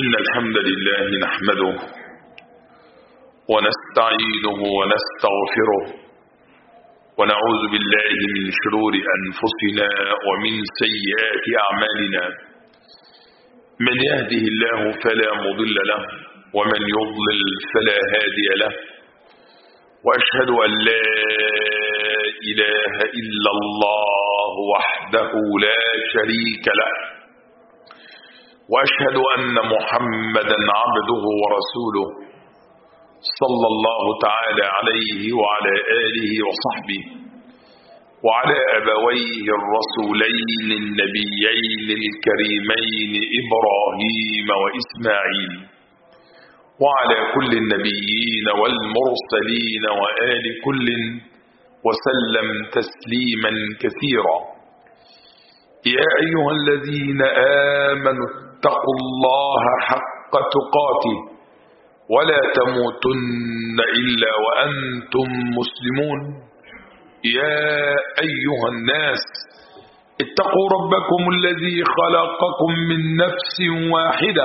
إن الحمد لله نحمده ونستعينه ونستغفره ونعوذ بالله من شرور أنفسنا ومن سيئات أعمالنا. من يهده الله فلا مضل له ومن يضلل فلا هادي له، وأشهد أن لا إله إلا الله وحده لا شريك له، وأشهد أن محمدا عبده ورسوله صلى الله تعالى عليه وعلى آله وصحبه وعلى أبويه الرسولين النبيين الكريمين إبراهيم وإسماعيل، وعلى كل النبيين والمرسلين وآل كل وسلم تسليما كثيرا. يا أيها الذين آمنوا اتقوا الله حق تقاته ولا تموتن إلا وأنتم مسلمون. يا أيها الناس اتقوا ربكم الذي خلقكم من نفس واحدة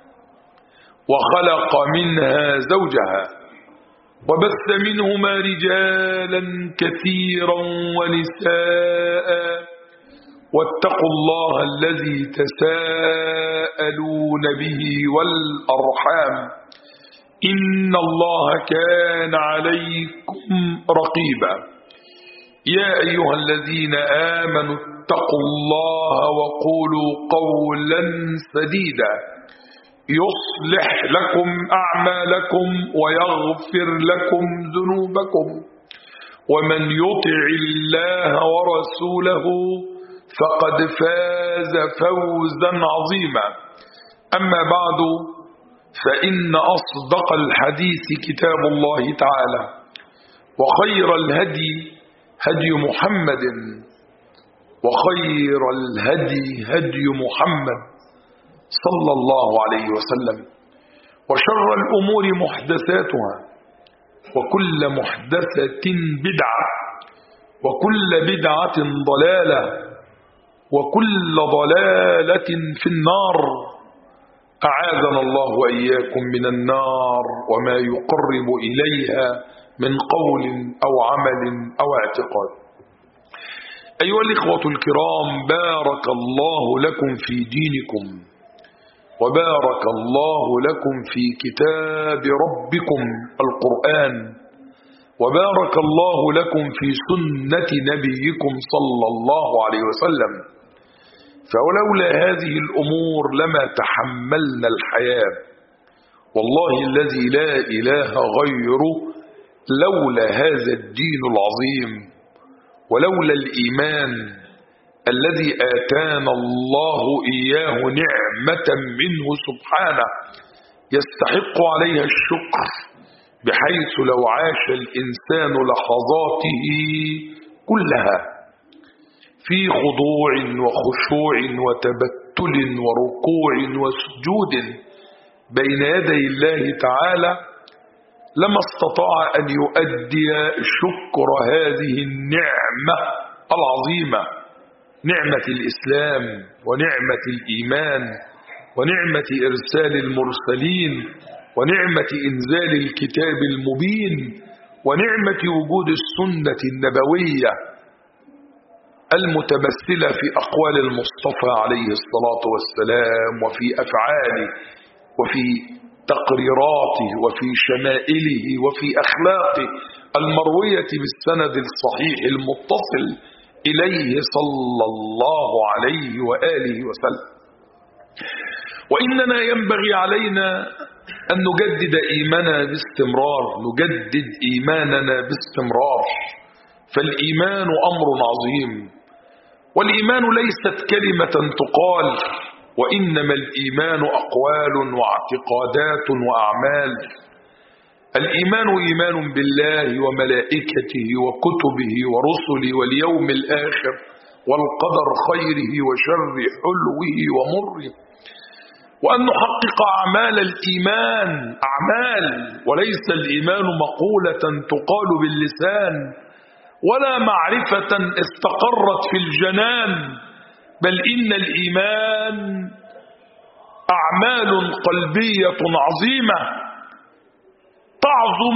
وخلق منها زوجها وبث منهما رجالا كثيرا ونساء، واتقوا الله الذي تساءلون به والأرحام إن الله كان عليكم رقيبا. يا أيها الذين آمنوا اتقوا الله وقولوا قولا سديدا يصلح لكم أعمالكم ويغفر لكم ذنوبكم، ومن يطع الله ورسوله فقد فاز فوزا عظيما. أما بعد، فإن أصدق الحديث كتاب الله تعالى، وخير الهدي هدي محمد، وخير الهدي هدي محمد صلى الله عليه وسلم، وشر الأمور محدثاتها، وكل محدثة بدعة، وكل بدعة ضلالة، وكل ضلالة في النار. أعاذنا الله وإياكم من النار وما يقرب إليها من قول أو عمل أو اعتقاد. أيها الإخوة الكرام، بارك الله لكم في دينكم، وبارك الله لكم في كتاب ربكم القرآن، وبارك الله لكم في سنة نبيكم صلى الله عليه وسلم. فولولا هذه الأمور لما تحملنا الحياة، والله الذي لا إله غيره. لولا هذا الدين العظيم، ولولا الإيمان الذي آتانا الله إياه نعمة منه سبحانه يستحق عليها الشكر، بحيث لو عاش الإنسان لحظاته كلها في خضوع وخشوع وتبتل وركوع وسجود بين يدي الله تعالى، لما استطاع أن يؤدي شكر هذه النعمة العظيمة، نعمة الإسلام ونعمة الإيمان ونعمة إرسال المرسلين ونعمة إنزال الكتاب المبين ونعمة وجود السنة النبوية المتمثلة في أقوال المصطفى عليه الصلاة والسلام، وفي أفعاله، وفي تقريراته، وفي شمائله، وفي أخلاقه المروية بالسند الصحيح المتصل إليه صلى الله عليه وآله وسلم. وإننا ينبغي علينا أن نجدد إيماننا باستمرار، نجدد إيماننا باستمرار، فالإيمان أمر عظيم، والإيمان ليست كلمة تقال، وإنما الإيمان أقوال واعتقادات وأعمال. الإيمان إيمان بالله وملائكته وكتبه ورسله واليوم الآخر والقدر خيره وشره حلوه ومره، وأن نحقق أعمال الإيمان، أعمال، وليس الإيمان مقولة تقال باللسان ولا معرفة استقرت في الجنان، بل إن الإيمان أعمال قلبية عظيمة تعظم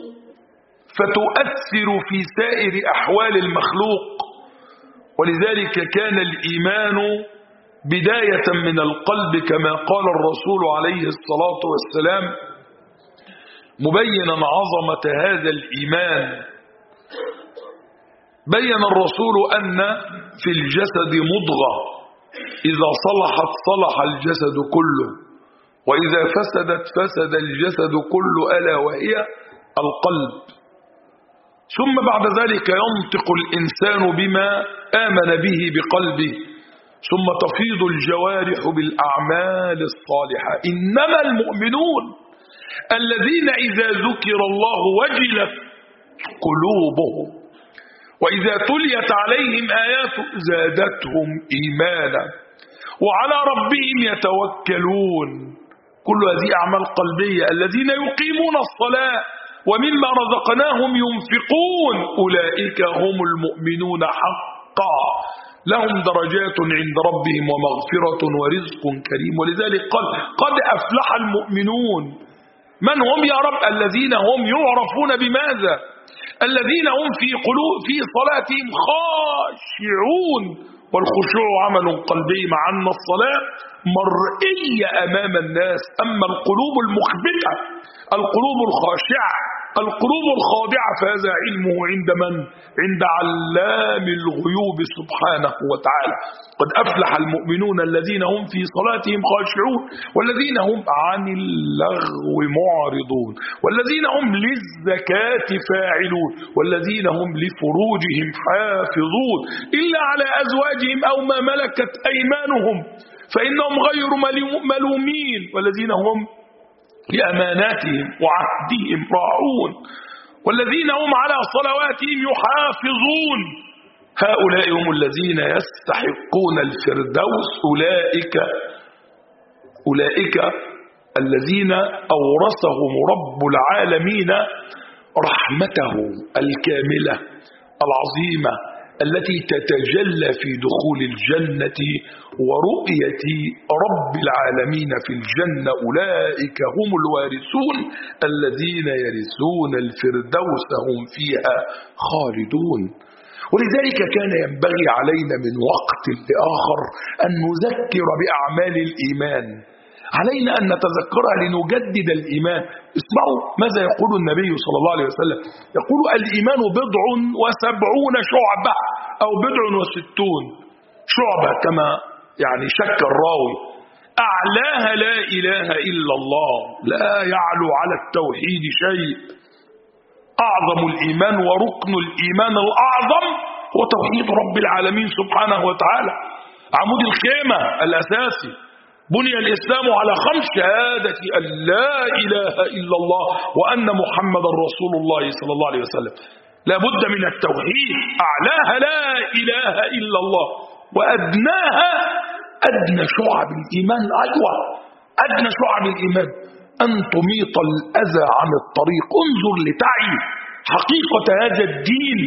فتؤثر في سائر أحوال المخلوق. ولذلك كان الإيمان بداية من القلب كما قال الرسول عليه الصلاة والسلام مبينا عظمة هذا الإيمان. بين الرسول أن في الجسد مضغة إذا صلحت صلح الجسد كله، وإذا فسدت فسد الجسد كله، ألا وهي القلب. ثم بعد ذلك ينطق الإنسان بما آمن به بقلبه، ثم تفيض الجوارح بالأعمال الصالحة. إنما المؤمنون الذين إذا ذكر الله وجلت قلوبهم وإذا تليت عليهم آياته زادتهم إيمانا وعلى ربهم يتوكلون. كل هذه أعمال قلبية. الذين يقيمون الصلاة ومما رزقناهم ينفقون أولئك هم المؤمنون حقا لهم درجات عند ربهم ومغفرة ورزق كريم. ولذلك قال قد أفلح المؤمنون. من هم يا رب؟ الذين هم يعرفون بماذا؟ الذين هم في صلاتهم خاشعون. والخشوع عمل قلبي، مع أن الصلاة مرئية أمام الناس. أما القلوب المخبتة، القلوب الخاشعة، القلوب الخاضعة، فهذا علمه عند من؟ عند علام الغيوب سبحانه وتعالى. قد أفلح المؤمنون الذين هم في صلاتهم خاشعون والذين هم عن اللغو معرضون والذين هم للزكاة فاعلون والذين هم لفروجهم حافظون إلا على أزواجهم أو ما ملكت أيمانهم فإنهم غير ملومين والذين هم لأماناتهم وعهدهم راعون والذين هم على صلواتهم يحافظون. هؤلاء هم الذين يستحقون الفردوس. أولئك الذين أورثهم رب العالمين رحمته الكاملة العظيمة التي تتجلى في دخول الجنة ورؤية رب العالمين في الجنة. أولئك هم الوارثون الذين يرثون الفردوس هم فيها خالدون. ولذلك كان ينبغي علينا من وقت لآخر أن نذكر بأعمال الإيمان. علينا أن نتذكرها لنجدد الإيمان. اسمعوا ماذا يقول النبي صلى الله عليه وسلم. يقول الإيمان 70 شعبة أو 60 شعبة كما يعني شك الراوي. أعلاها لا إله إلا الله، لا يعلو على التوحيد شيء. أعظم الإيمان وركن الإيمان الأعظم هو توحيد رب العالمين سبحانه وتعالى. عمود الخيمة الأساسي. بني الإسلام على 5 شهادة أن لا إله إلا الله وأن محمد رسول الله صلى الله عليه وسلم. لا بد من التوحيد. أعلاها لا إله إلا الله وأدناها أدنى شعب الإيمان. أيوة أدنى شعب الإيمان أن تميط الأذى عن الطريق. انظر لتعي حقيقة هذا الدين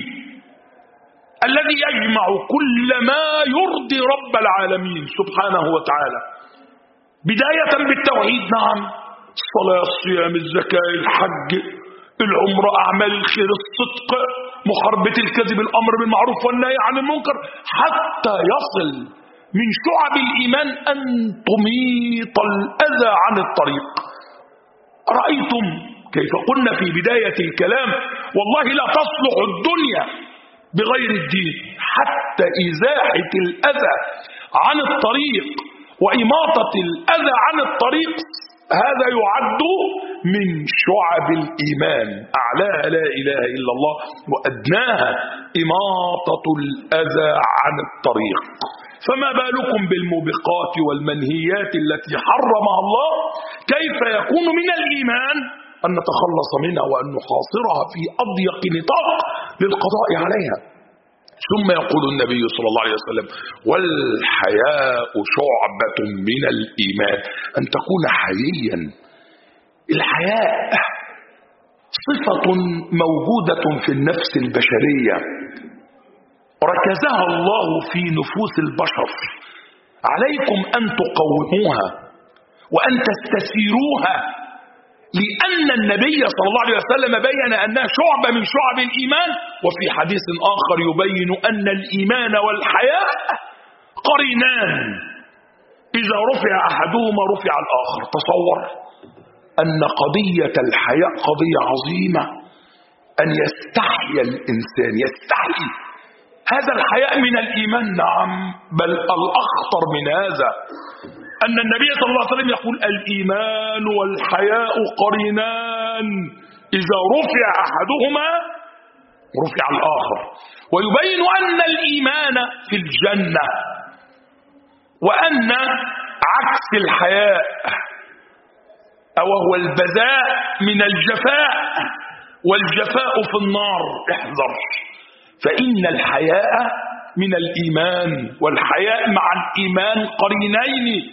الذي يجمع كل ما يرضي رب العالمين سبحانه وتعالى. بداية بالتوحيد، نعم، الصلاة، الصيام، الزكاة، الحج، العمرة، أعمال الخير، الصدق، محاربة الكذب، الأمر بالمعروف والنهي عن المنكر، حتى يصل من شعب الإيمان أن تميط الأذى عن الطريق. رأيتم كيف قلنا في بداية الكلام والله لا تصلح الدنيا بغير الدين. حتى إزاحة الأذى عن الطريق وإماطة الأذى عن الطريق هذا يعد من شعب الإيمان. أعلاها لا إله إلا الله وأدناها إماطة الأذى عن الطريق. فما بالكم بالموبقات والمنهيات التي حرمها الله؟ كيف يكون من الإيمان أن نتخلص منها وأن نحاصرها في أضيق نطاق للقضاء عليها؟ ثم يقول النبي صلى الله عليه وسلم والحياء شعبة من الإيمان. أن تكون حييا. الحياء صفة موجودة في النفس البشرية ركزها الله في نفوس البشر. عليكم أن تقوموها وأن تستثيروها، لأن النبي صلى الله عليه وسلم بين أنها شعبة من شعب الإيمان، وفي حديث آخر يبين أن الإيمان والحياء قرينان، إذا رفع أحدهما رفع الآخر. تصور أن قضية الحياء قضية عظيمة، أن يستحي الإنسان، يستحي. هذا الحياء من الإيمان، نعم، بل الأخطر من هذا أن النبي صلى الله عليه وسلم يقول الإيمان والحياء قرينان، إذا رفع أحدهما رفع الآخر. ويبين أن الإيمان في الجنة، وأن عكس الحياء وهو البذاء من الجفاء، والجفاء في النار. احذر، فإن الحياء من الإيمان، والحياء مع الإيمان قرينين،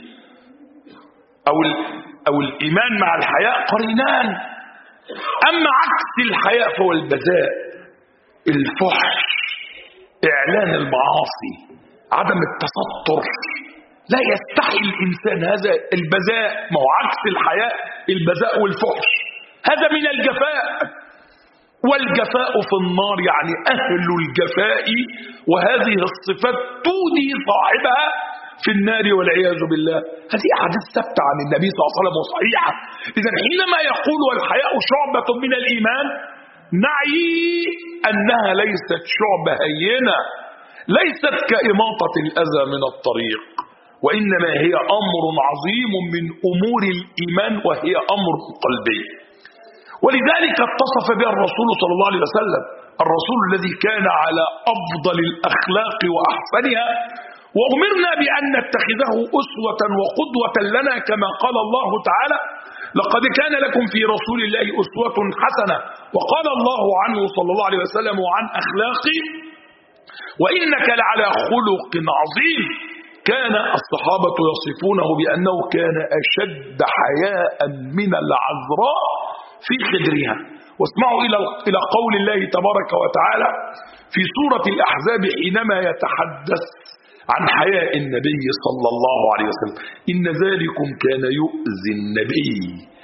أو الإيمان مع الحياء قرينان. أما عكس الحياء فهو البذاء، الفحش، إعلان المعاصي، عدم التستر. لا يستحي الإنسان، هذا البذاء، ما هو عكس الحياء البذاء والفحش، هذا من الجفاء. والجفاء في النار، يعني أهل الجفاء وهذه الصفات تودي صاحبها في النار والعياذ بالله. هذه أحاديث ثابتة عن النبي صلى الله عليه وسلم وصحيحة. إذن حينما يقول والحياء شعبة من الإيمان، نعي أنها ليست شعبة هينة، ليست كإماطة الأذى من الطريق، وإنما هي أمر عظيم من أمور الإيمان، وهي أمر قلبي. ولذلك اتصف بها الرسول صلى الله عليه وسلم، الرسول الذي كان على أفضل الأخلاق وأحسنها، وأمرنا بأن نتخذه أسوة وقدوة لنا، كما قال الله تعالى لقد كان لكم في رسول الله أسوة حسنة. وقال الله عنه صلى الله عليه وسلم وعن أخلاقه وإنك لعلى خلق عظيم. كان الصحابة يصفونه بأنه كان أشد حياء من العذراء في خدرها. واسمعوا إلى قول الله تبارك وتعالى في سورة الأحزاب حينما يتحدث عن حياء النبي صلى الله عليه وسلم: إن ذلكم كان يؤذي النبي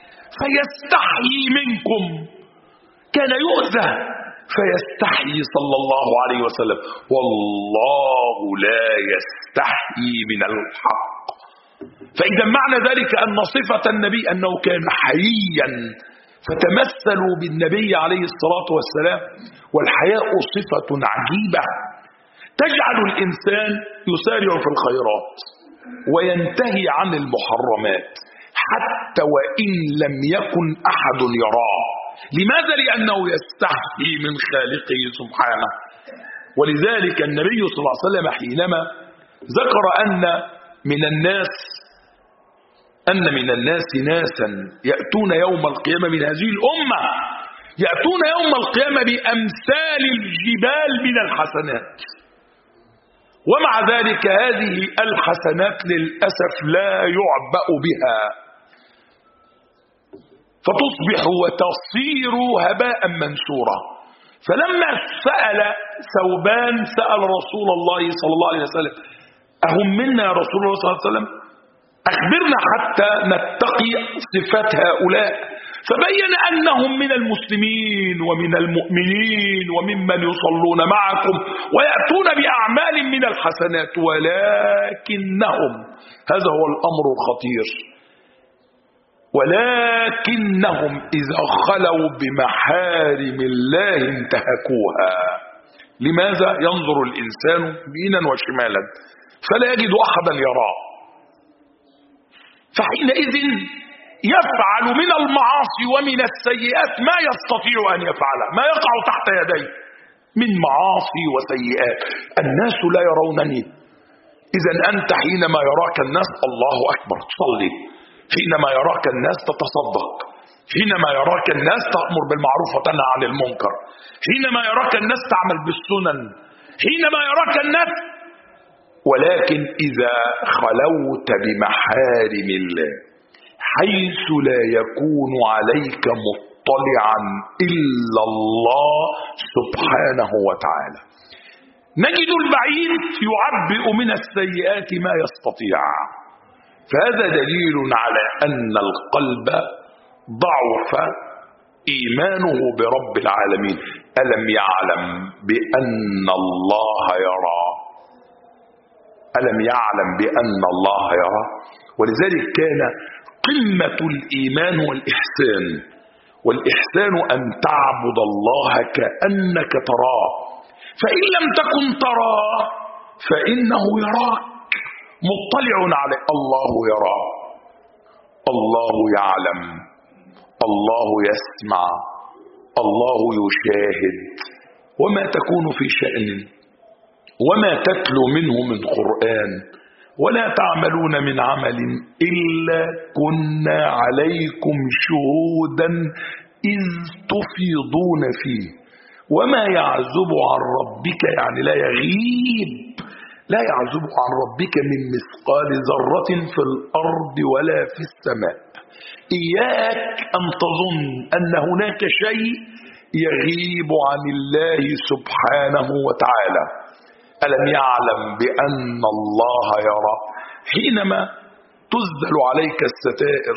فيستحيي منكم. كان يؤذى فيستحيي صلى الله عليه وسلم، والله لا يستحيي من الحق. فإذا معنى ذلك أن صفة النبي أنه كان حييا، فتمثلوا بالنبي عليه الصلاة والسلام. والحياء صفة عجيبة تجعل الإنسان يسارع في الخيرات وينتهي عن المحرمات حتى وإن لم يكن أحد يراه. لماذا؟ لأنه يستحيي من خالقه سبحانه. ولذلك النبي صلى الله عليه وسلم حينما ذكر أن من الناس ناسا يأتون يوم القيامة من هذه الأمة، يأتون يوم القيامة بأمثال الجبال من الحسنات، ومع ذلك هذه الحسنات للأسف لا يعبأ بها، فتصبح وتصير هباء منثورا. فلما سأل ثوبان سأل رسول الله صلى الله عليه وسلم: أهم منا يا رسول الله صلى الله عليه وسلم؟ أخبرنا حتى نتقي صفات هؤلاء. فبين أنهم من المسلمين ومن المؤمنين وممن يصلون معكم ويأتون بأعمال من الحسنات، ولكنهم، هذا هو الأمر الخطير، ولكنهم إذا خلوا بمحارم الله انتهكوها. لماذا؟ ينظر الإنسان يمينا وشمالا فلا يجد أحدا يراه، فحينئذ يفعل من المعاصي ومن السيئات ما يستطيع أن يفعله، ما يقع تحت يديه من معاصي وسيئات. الناس لا يرونني، إذا أنت حينما يراك الناس الله أكبر تصلي، حينما يراك الناس تتصدق، حينما يراك الناس تأمر بالمعروف وتنهى عن المنكر، حينما يراك الناس تعمل بالسنن، حينما يراك الناس. ولكن إذا خلوت بمحارم الله حيث لا يكون عليك مطلعا إلا الله سبحانه وتعالى، نجد البعيد يعبئ من السيئات ما يستطيع، فهذا دليل على أن القلب ضعف إيمانه برب العالمين. ألم يعلم بأن الله يرى؟ ألم يعلم بأن الله يرى؟ ولذلك كان قمة الإيمان والإحسان، والإحسان أن تعبد الله كأنك تراه، فإن لم تكن تراه فإنه يراك، مطلع عليه. الله يرى، الله يعلم، الله يسمع، الله يشاهد. وما تكون في شأن وما تتلو منه من قرآن ولا تعملون من عمل إلا كنا عليكم شهودا إذ تفيضون فيه وما يعزب عن ربك، يعني لا يغيب، لا يعزب عن ربك من مثقال ذرة في الأرض ولا في السماء. إياك أن تظن أن هناك شيء يغيب عن الله سبحانه وتعالى. ألم يعلم بأن الله يرى؟ حينما تزدل عليك الستائر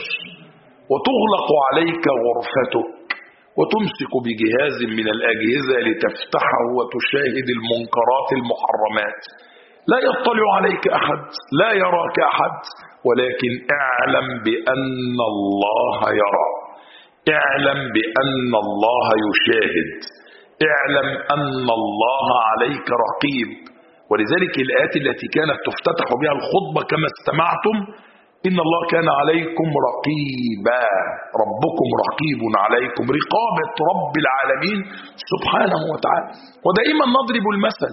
وتغلق عليك غرفتك وتمسك بجهاز من الأجهزة لتفتحه وتشاهد المنكرات المحرمات، لا يطلع عليك أحد، لا يراك أحد، ولكن اعلم بأن الله يرى، اعلم بأن الله يشاهد، اعلم أن الله عليك رقيب. ولذلك الآيات التي كانت تفتتح بها الخطبة كما استمعتم: إن الله كان عليكم رقيبا، ربكم رقيب عليكم، رقابة رب العالمين سبحانه وتعالى. ودائما نضرب المثل: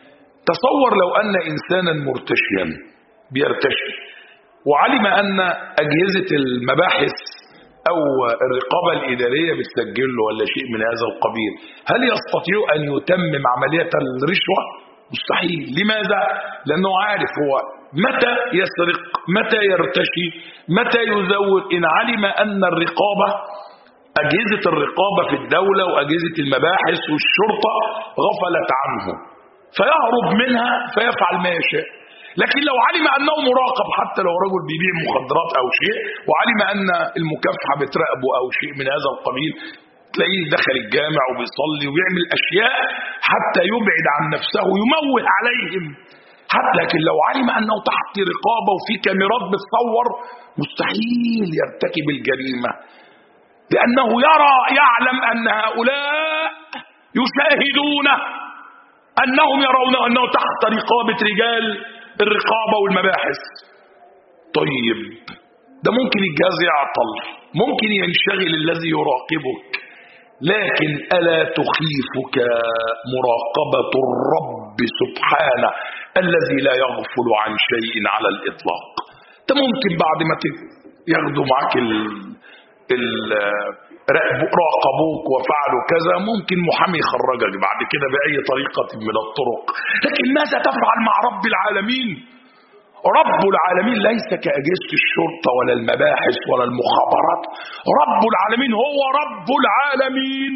تصور لو أن إنسانا مرتشيا بيرتشي وعلم أن أجهزة المباحث أو الرقابة الإدارية بتسجل له ولا شيء من هذا القبيل، هل يستطيع أن يتمم عملية الرشوة؟ مستحيل. لماذا؟ لأنه عارف هو متى يسرق، متى يرتشي، متى يزور. إن علم أن الرقابة، أجهزة الرقابة في الدولة وأجهزة المباحث والشرطة غفلت عنه فيهرب منها فيفعل ما يشاء. لكن لو علم أنه مراقب، حتى لو رجل بيبيع مخدرات أو شيء وعلم أن المكافحة بتراقبه أو شيء من هذا القبيل، تلاقيه دخل الجامع وبيصلي ويعمل أشياء حتى يبعد عن نفسه، يموه عليهم. لكن لو علم أنه تحت رقابة وفي كاميرات بتصور، مستحيل يرتكب الجريمة، لأنه يعلم أن هؤلاء يشاهدونه، أنهم يرونه، أنه تحت رقابة رجال الرقابة والمباحث. طيب ده ممكن الجهاز يعطل، ممكن ينشغل الذي يراقبك، لكن ألا تخيفك مراقبة الرب سبحانه الذي لا يغفل عن شيء على الإطلاق؟ انت ممكن بعد ما ياخدوا معك راقبوك وفعلوا كذا، ممكن محامي يخرجك بعد كده بأي طريقة من الطرق، لكن ماذا تفعل مع رب العالمين؟ رب العالمين ليس كأجهزة الشرطة ولا المباحث ولا المخابرات. رب العالمين هو رب العالمين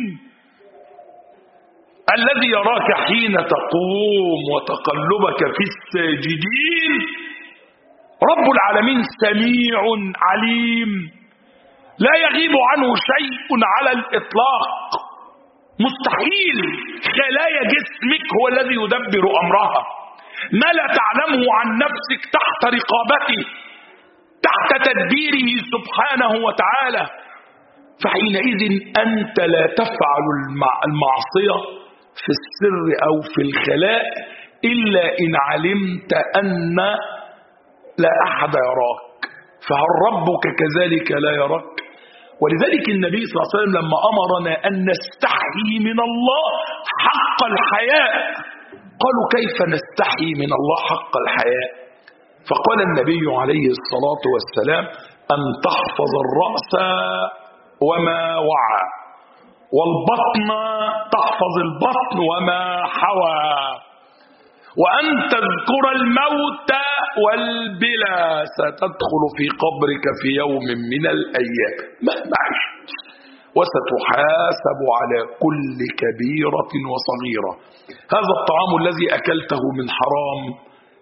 الذي يراك حين تقوم وتقلبك في الساجدين. رب العالمين سميع عليم، لا يغيب عنه شيء على الإطلاق. مستحيل خلايا جسمك هو الذي يدبر أمرها. ما لا تعلمه عن نفسك تحت رقابته، تحت تدبيره سبحانه وتعالى. فحينئذ أنت لا تفعل المعصية في السر أو في الخلاء إلا إن علمت أن لا أحد يراك. فهل ربك كذلك لا يراك؟ ولذلك النبي صلى الله عليه وسلم لما أمرنا أن نستحي من الله حق الحياء، قالوا: كيف نستحي من الله حق الحياء؟ فقال النبي عليه الصلاة والسلام: أن تحفظ الرأس وما وعى، والبطن تحفظ البطن وما حوى، وأن تذكر الموت والبلا ستدخل في قبرك في يوم من الأيام مهما عشت، وستحاسب على كل كبيرة وصغيرة. هذا الطعام الذي أكلته من حرام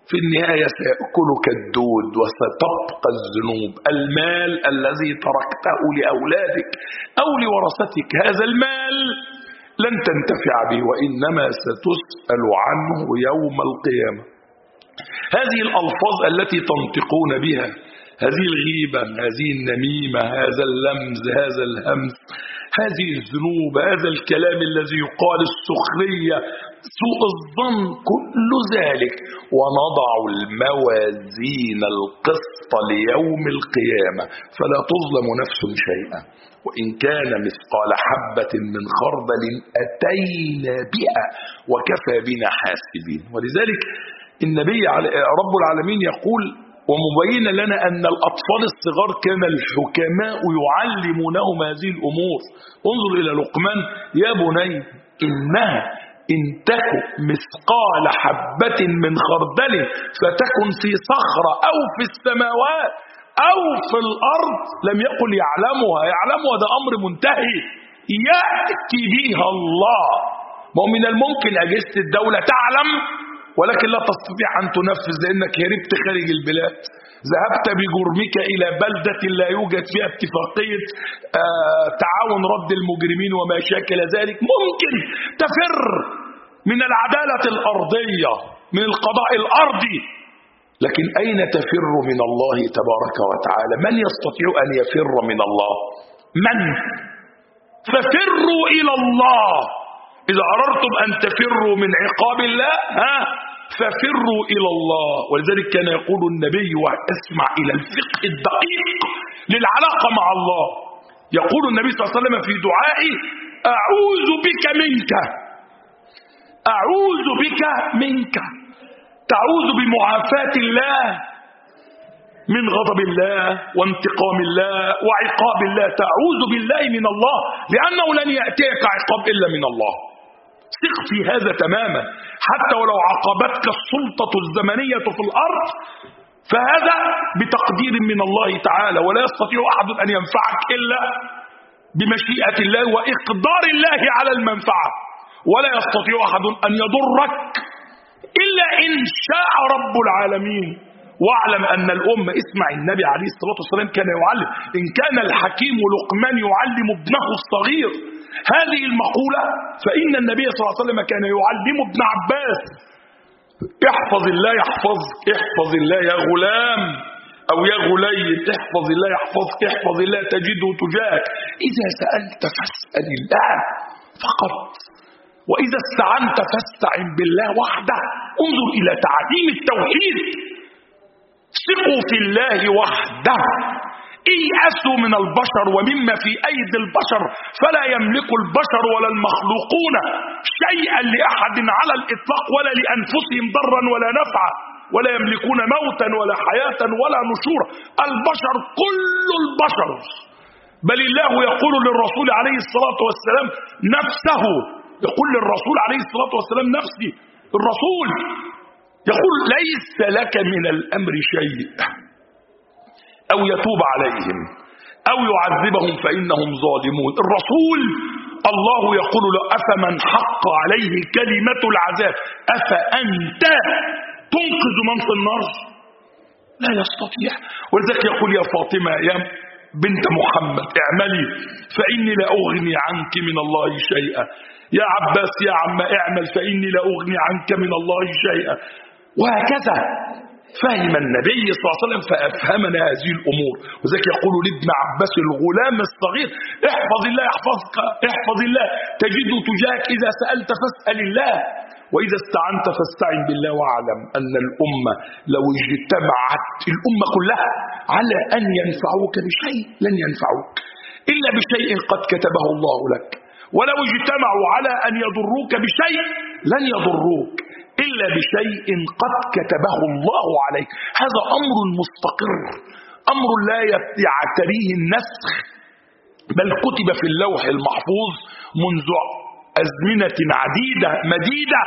في النهاية سيأكلك الدود وستبقى الذنوب. المال الذي تركته لأولادك أو لورثتك، هذا المال لن تنتفع به، وإنما ستسأل عنه يوم القيامة. هذه الألفاظ التي تنطقون بها، هذه الغيبة، هذه النميمة، هذا اللمز، هذا الهمز، هذه الذنوب، هذا الكلام الذي يقال، السخرية، سوء الظن، كل ذلك. ونضع الموازين القسط ليوم القيامة فلا تظلم نفس شيئا وإن كان مثقال حبة من خردل أتينا بها وكفى بنا حاسبين. ولذلك النبي رب العالمين يقول ومبين لنا أن الأطفال الصغار كان الحكماء يعلمونهم هذه الأمور. انظر إلى لقمان: يا بني إنها إن تكن مثقال حبة من خردل فتكن في صخرة أو في السماوات أو في الأرض. لم يقل يعلمها، ده أمر منتهي يأتي بها الله. ومن الممكن أجهزة الدولة تعلم ولكن لا تستطيع أن تنفذ لأنك هربت خارج البلاد، ذهبت بجرمك إلى بلدة لا يوجد فيها اتفاقية تعاون رد المجرمين وما شاكل ذلك. ممكن تفر من العدالة الأرضية، من القضاء الأرضي، لكن أين تفر من الله تبارك وتعالى؟ من يستطيع أن يفر من الله؟ من؟ ففروا إلى الله. إذا أردتم أن تفروا من عقاب الله ففروا إلى الله. ولذلك كان يقول النبي، واسمع إلى الفقه الدقيق للعلاقة مع الله، يقول النبي صلى الله عليه وسلم في دعائه: أعوذ بك منك، أعوذ بك منك. تعوذ بمعافاة الله من غضب الله وانتقام الله وعقاب الله. تعوذ بالله من الله لأنه لن يأتيك عقاب إلا من الله. ثق في هذا تماما، حتى ولو عاقبتك السلطة الزمنية في الأرض فهذا بتقدير من الله تعالى، ولا يستطيع أحد أن ينفعك إلا بمشيئة الله وإقدار الله على المنفعة، ولا يستطيع أحد أن يضرك إلا إن شاء رب العالمين. واعلم أن الأمة، اسمع النبي عليه الصلاة والسلام كان يعلم، إن كان الحكيم لقمان يعلم ابنه الصغير هذه المقولة، فإن النبي صلى الله عليه وسلم كان يعلم ابن عباس: احفظ الله يحفظك، احفظ الله يا غلام أو يا غلي، احفظ الله يحفظك، احفظ الله تجده تجاهك. إذا سألت فاسأل الله فقط، وإذا استعنت فاستعن بالله وحده. انظر إلى تعليم التوحيد: ثقوا في الله وحده. ايأسوا من البشر ومما في أيدي البشر، فلا يملك البشر ولا المخلوقون شيئا لأحد على الإطلاق ولا لأنفسهم ضرا ولا نفعا، ولا يملكون موتا ولا حياة ولا نشورا. البشر كل البشر، بل الله يقول للرسول عليه الصلاة والسلام نفسه، يقول للرسول عليه الصلاة والسلام نفسي، الرسول يقول: ليس لك من الأمر شيء، أو يتوب عليهم أو يعذبهم فإنهم ظالمون. الرسول الله يقول له: أفمن حق عليه كلمة العذاب أفأنت تنقذ من في النار؟ لا يستطيع. ولذلك يقول: يا فاطمة يا بنت محمد اعملي فإني لا أغني عنك من الله شيئا، يا عباس يا عم اعمل فإني لا أغني عنك من الله شيئا. وهكذا فهم النبي صلى الله عليه وسلم فأفهمنا هذه الأمور. وذلك يقول لابن عباس الغلام الصغير: احفظ الله يحفظك، احفظ الله تجده تجاهك، إذا سألت فاسأل الله، وإذا استعنت فاستعن بالله. واعلم أن الأمة لو اجتمعت الأمة كلها على أن ينفعوك بشيء لن ينفعوك إلا بشيء قد كتبه الله لك، ولو اجتمعوا على أن يضروك بشيء لن يضروك إلا بشيء قد كتبه الله عليك. هذا أمر مستقر، أمر لا يعتريه النسخ، بل كتب في اللوح المحفوظ منذ أزمنة عديدة مديدة.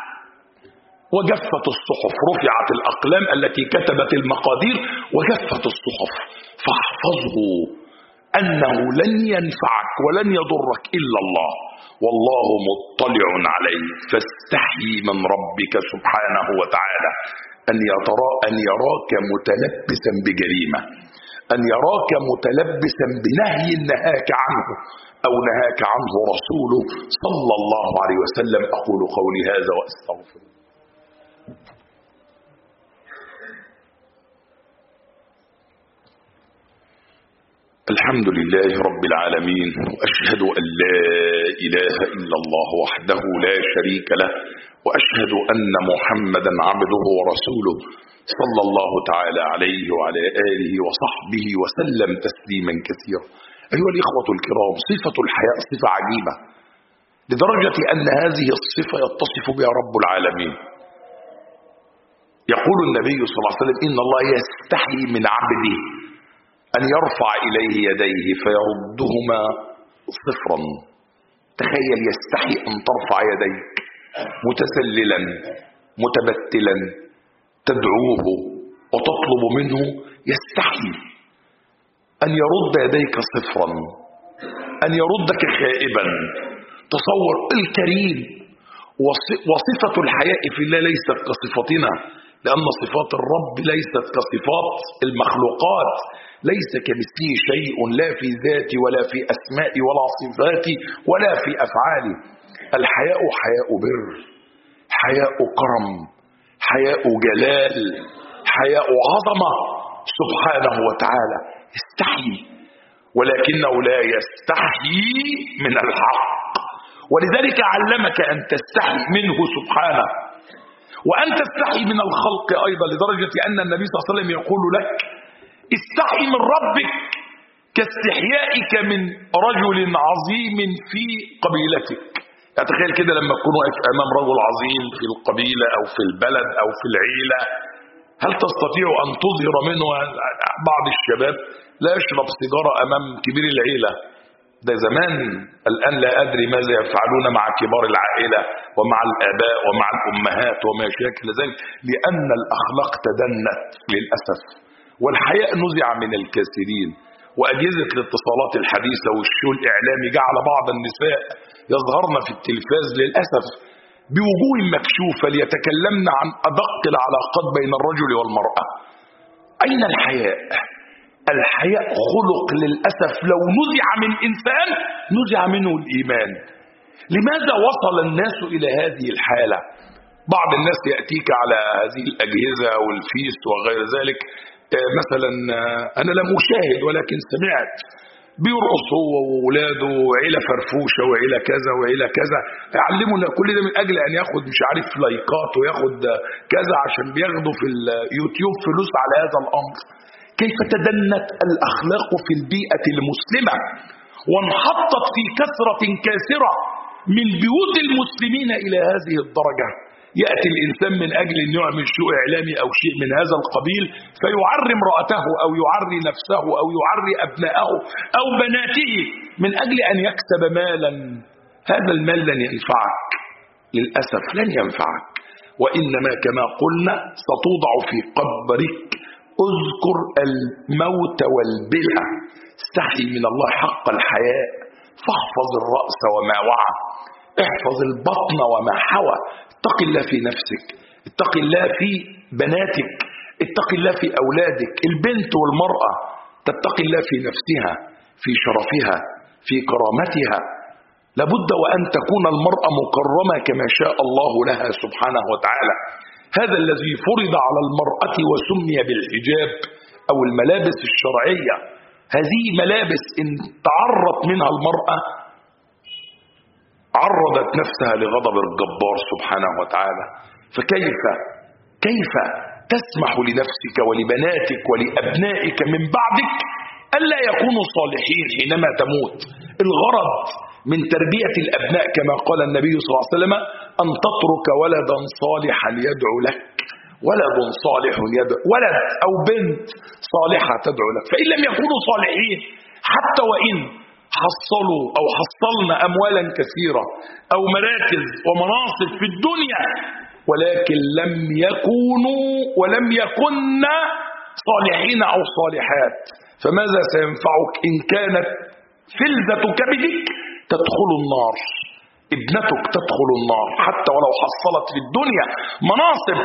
وجفت الصحف، رفعت الأقلام التي كتبت المقادير وجفت الصحف. فاحفظه أنه لن ينفعك ولن يضرك إلا الله، والله مطلع عليك، فاستحي من ربك سبحانه وتعالى أن يراك متلبسا بجريمة، أن يراك متلبسا بنهي نهاك عنه أو نهاك عنه رسوله صلى الله عليه وسلم. أقول قولي هذا وأستغفر. الحمد لله رب العالمين، وأشهد أن لا إله إلا الله وحده لا شريك له، وأشهد أن محمدا عبده ورسوله صلى الله تعالى عليه وعلى آله وصحبه وسلم تسليما كثيرا. أيها الإخوة الكرام، صفة الحياء صفة عجيبة لدرجة أن هذه الصفة يتصف بها رب العالمين. يقول النبي صلى الله عليه وسلم: إن الله يستحي من عبده أن يرفع إليه يديه فيردهما صفرا. تخيل، يستحي أن ترفع يديك متسللا متبتلا تدعوه وتطلب منه، يستحي أن يرد يديك صفرا، أن يردك خائبا. تصور الكريم. وصفة الحياء في الله ليست كصفتنا، لأن صفات الرب ليست كصفات المخلوقات، ليس كمثله شيء، لا في ذاته ولا في أسمائه ولا صفاته ولا في أفعاله. الحياء حياء بر، حياء كرم، حياء جلال، حياء عظمة سبحانه وتعالى. يستحي، ولكنه لا يستحي من الحق، ولذلك علمك أن تستحي منه سبحانه، وأن تستحي من الخلق أيضا، لدرجة أن النبي صلى الله عليه وسلم يقول لك: استحي من ربك كاستحيائك من رجل عظيم في قبيلتك. يعني تخيل كده لما تكون واقف أمام رجل عظيم في القبيلة أو في البلد أو في العيلة، هل تستطيع أن تظهر منه؟ بعض الشباب لا يشرب سيجارة أمام كبير العيلة، ده زمان. الآن لا أدري ماذا يفعلون مع كبار العائلة ومع الآباء ومع الأمهات وما شاكل ذلك، لأن الأخلاق تدنت للأسف، والحياء نزع من الكثيرين. وأجهزة الاتصالات الحديثة والشو الإعلامي جعل بعض النساء يظهرن في التلفاز للأسف بوجوه مكشوفة ليتكلمن عن أدق العلاقات بين الرجل والمرأة. أين الحياء؟ الحياء خلق للأسف لو نزع من إنسان نزع منه الإيمان. لماذا وصل الناس إلى هذه الحالة؟ بعض الناس يأتيك على هذه الأجهزة والفيس وغير ذلك، مثلا أنا لم أشاهد ولكن سمعت، بيرقص هو وولاده وعيلة فرفوشة وعيلة كذا وعيلة كذا، يعلمنا كل ده من أجل أن ياخد مش عارف لايكات وياخد كذا، عشان بياخدوا في اليوتيوب فلوس على هذا الأمر. كيف تدنت الأخلاق في البيئة المسلمة وانحطت في كثرة كاسرة من بيوت المسلمين إلى هذه الدرجة. يأتي الإنسان من أجل أن يعمل شيء إعلامي أو شيء من هذا القبيل فيعري امرأته أو يعري نفسه أو يعري أبنائه أو بناته من أجل أن يكسب مالا. هذا المال لن ينفعك، للأسف لن ينفعك، وإنما كما قلنا ستوضع في قبرك. اذكر الموت والبلع، استحي من الله حق الحياء، فاحفظ الرأس وما وعى، احفظ البطن وما حوى. اتق الله في نفسك، اتق الله في بناتك، اتق الله في أولادك. البنت والمرأة تتقي الله في نفسها، في شرفها، في كرامتها. لابد وأن تكون المرأة مكرمة كما شاء الله لها سبحانه وتعالى. هذا الذي فرض على المرأة وسمي بالحجاب أو الملابس الشرعية. هذه ملابس إن تعرض منها المرأة عرضت نفسها لغضب الجبار سبحانه وتعالى. كيف تسمح لنفسك ولبناتك ولأبنائك من بعدك ألا يكونوا صالحين حينما تموت؟ الغرض من تربية الأبناء كما قال النبي صلى الله عليه وسلم: أن تترك ولدا صالحا يدعو لك، ولد صالح يدعو، ولد أو بنت صالحة تدعو لك. فإن لم يكونوا صالحين، حتى وإن حصلوا أو حصلنا أموالا كثيرة أو مراكز ومناصب في الدنيا، ولكن لم يكونوا ولم يكن صالحين أو صالحات، فماذا سينفعك إن كانت فلذة كبدك تدخل النار، ابنتك تدخل النار، حتى ولو حصلت في الدنيا مناصب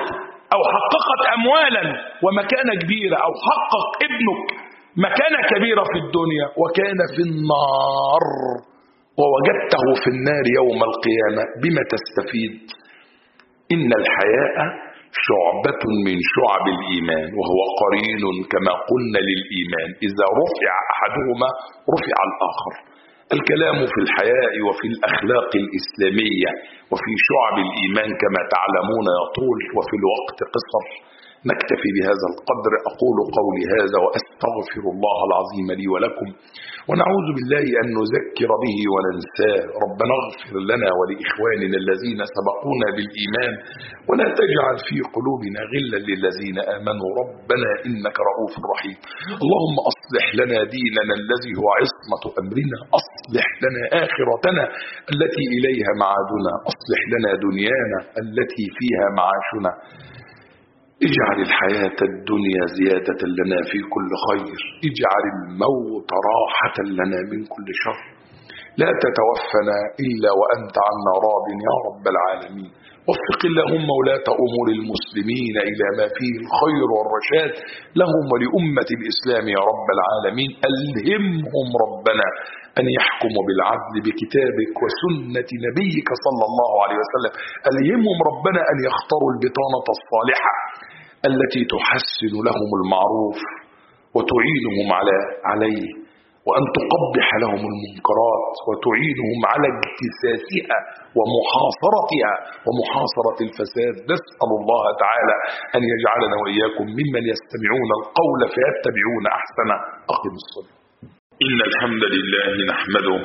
أو حققت أموالا ومكانة كبيرة، أو حقق ابنك مكانة كبيرة في الدنيا وكان في النار ووجدته في النار يوم القيامة، بما تستفيد؟ إن الحياء شعبة من شعب الإيمان، وهو قرين كما قلنا للإيمان، إذا رفع أحدهما رفع الآخر. الكلام في الحياء وفي الأخلاق الإسلامية وفي شعب الإيمان كما تعلمون يطول، وفي الوقت قصر. نكتفي بهذا القدر. أقول قولي هذا وأستغفر الله العظيم لي ولكم، ونعوذ بالله أن نذكر به وننساه. ربنا اغفر لنا ولإخواننا الذين سبقونا بالإيمان، ولا تجعل في قلوبنا غلا للذين آمنوا، ربنا إنك رؤوف رحيم. اللهم أصلح لنا ديننا الذي هو عصمة أمرنا، أصلح لنا آخرتنا التي إليها معادنا، أصلح لنا دنيانا التي فيها معاشنا. اجعل الحياة الدنيا زيادة لنا في كل خير، اجعل الموت راحة لنا من كل شر، لا تتوفنا إلا وأنت عنا راض يا رب العالمين. وفق اللهم ولاة أمور المسلمين إلى ما فيه الخير والرشاد لهم ولأمة الإسلام يا رب العالمين. ألهمهم ربنا أن يحكموا بالعدل بكتابك وسنة نبيك صلى الله عليه وسلم. ألهمهم ربنا أن يختاروا البطانة الصالحة التي تحسن لهم المعروف وتعينهم عليه، وأن تقبح لهم المنكرات وتعينهم على اجتثاثها ومحاصرتها ومحاصرة الفساد. نسأل الله تعالى أن يجعلنا وإياكم ممن يستمعون القول فيتبعون أحسنه. أقم الصلاة. إن الحمد لله نحمده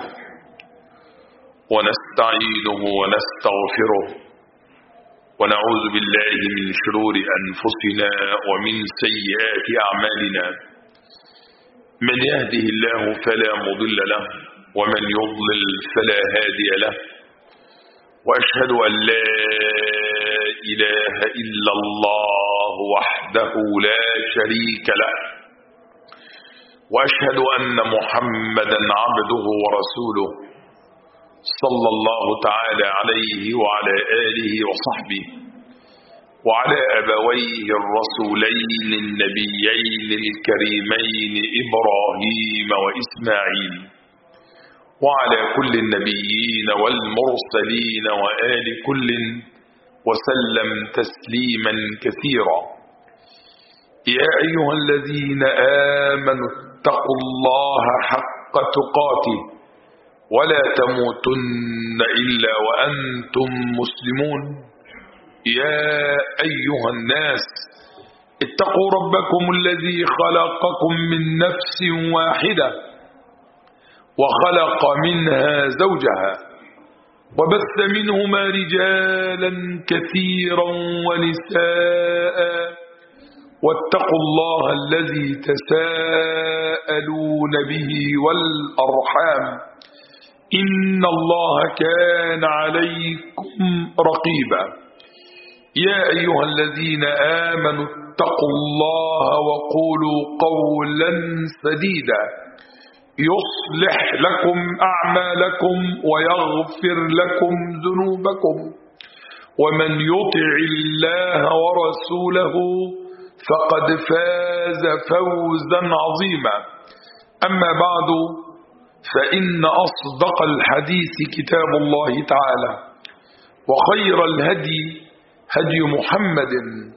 ونستعينه ونستغفره، ونعوذ بالله من شرور أنفسنا ومن سيئات أعمالنا. من يهده الله فلا مضل له، ومن يضلل فلا هادي له، وأشهد أن لا إله إلا الله وحده لا شريك له، وأشهد أن محمدا عبده ورسوله صلى الله تعالى عليه وعلى آله وصحبه وعلى أبويه الرسولين النبيين الكريمين إبراهيم وإسماعيل، وعلى كل النبيين والمرسلين وآل كل، وسلم تسليما كثيرا. يا أيها الذين آمنوا اتقوا الله حق تقاته ولا تموتن إلا وأنتم مسلمون. يا أيها الناس اتقوا ربكم الذي خلقكم من نفس واحدة وخلق منها زوجها وبث منهما رجالا كثيرا ونساء، واتقوا الله الذي تساءلون به والأرحام إن الله كان عليكم رقيبا. يا أيها الذين آمنوا اتقوا الله وقولوا قولا سديدا يصلح لكم أعمالكم ويغفر لكم ذنوبكم، ومن يطع الله ورسوله فقد فاز فوزا عظيما. أما بعد، فإن أصدق الحديث كتاب الله تعالى، وخير الهدي هدي محمد،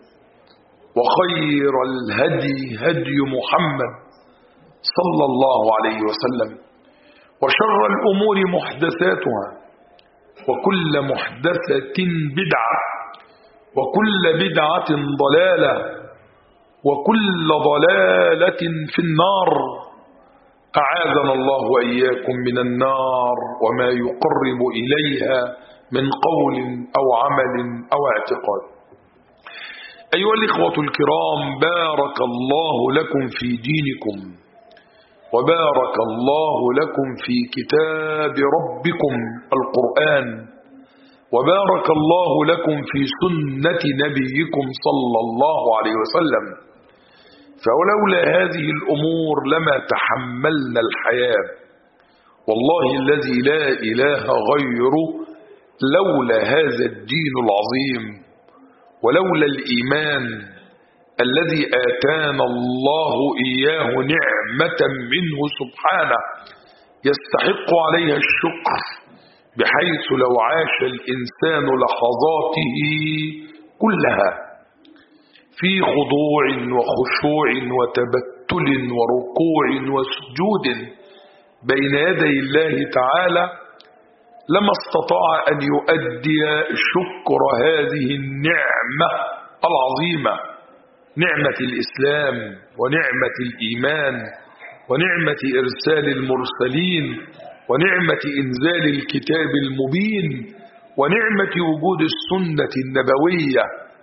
وخير الهدي هدي محمد صلى الله عليه وسلم، وشر الأمور محدثاتها، وكل محدثة بدعة، وكل بدعة ضلالة، وكل ضلالة في النار. أعاذنا الله وإياكم من النار وما يقرب إليها من قول أو عمل أو اعتقاد. أيها الإخوة الكرام، بارك الله لكم في دينكم، وبارك الله لكم في كتاب ربكم القرآن، وبارك الله لكم في سنة نبيكم صلى الله عليه وسلم. فولولا هذه الأمور لما تحملنا الحياة، والله الذي لا إله غيره، لولا هذا الدين العظيم ولولا الإيمان الذي آتانا الله إياه نعمة منه سبحانه يستحق عليها الشكر، بحيث لو عاش الإنسان لحظاته كلها في خضوع وخشوع وتبتل وركوع وسجود بين يدي الله تعالى لما استطاع أن يؤدي شكر هذه النعمة العظيمة، نعمة الإسلام ونعمة الإيمان ونعمة إرسال المرسلين ونعمة إنزال الكتاب المبين ونعمة وجود السنة النبوية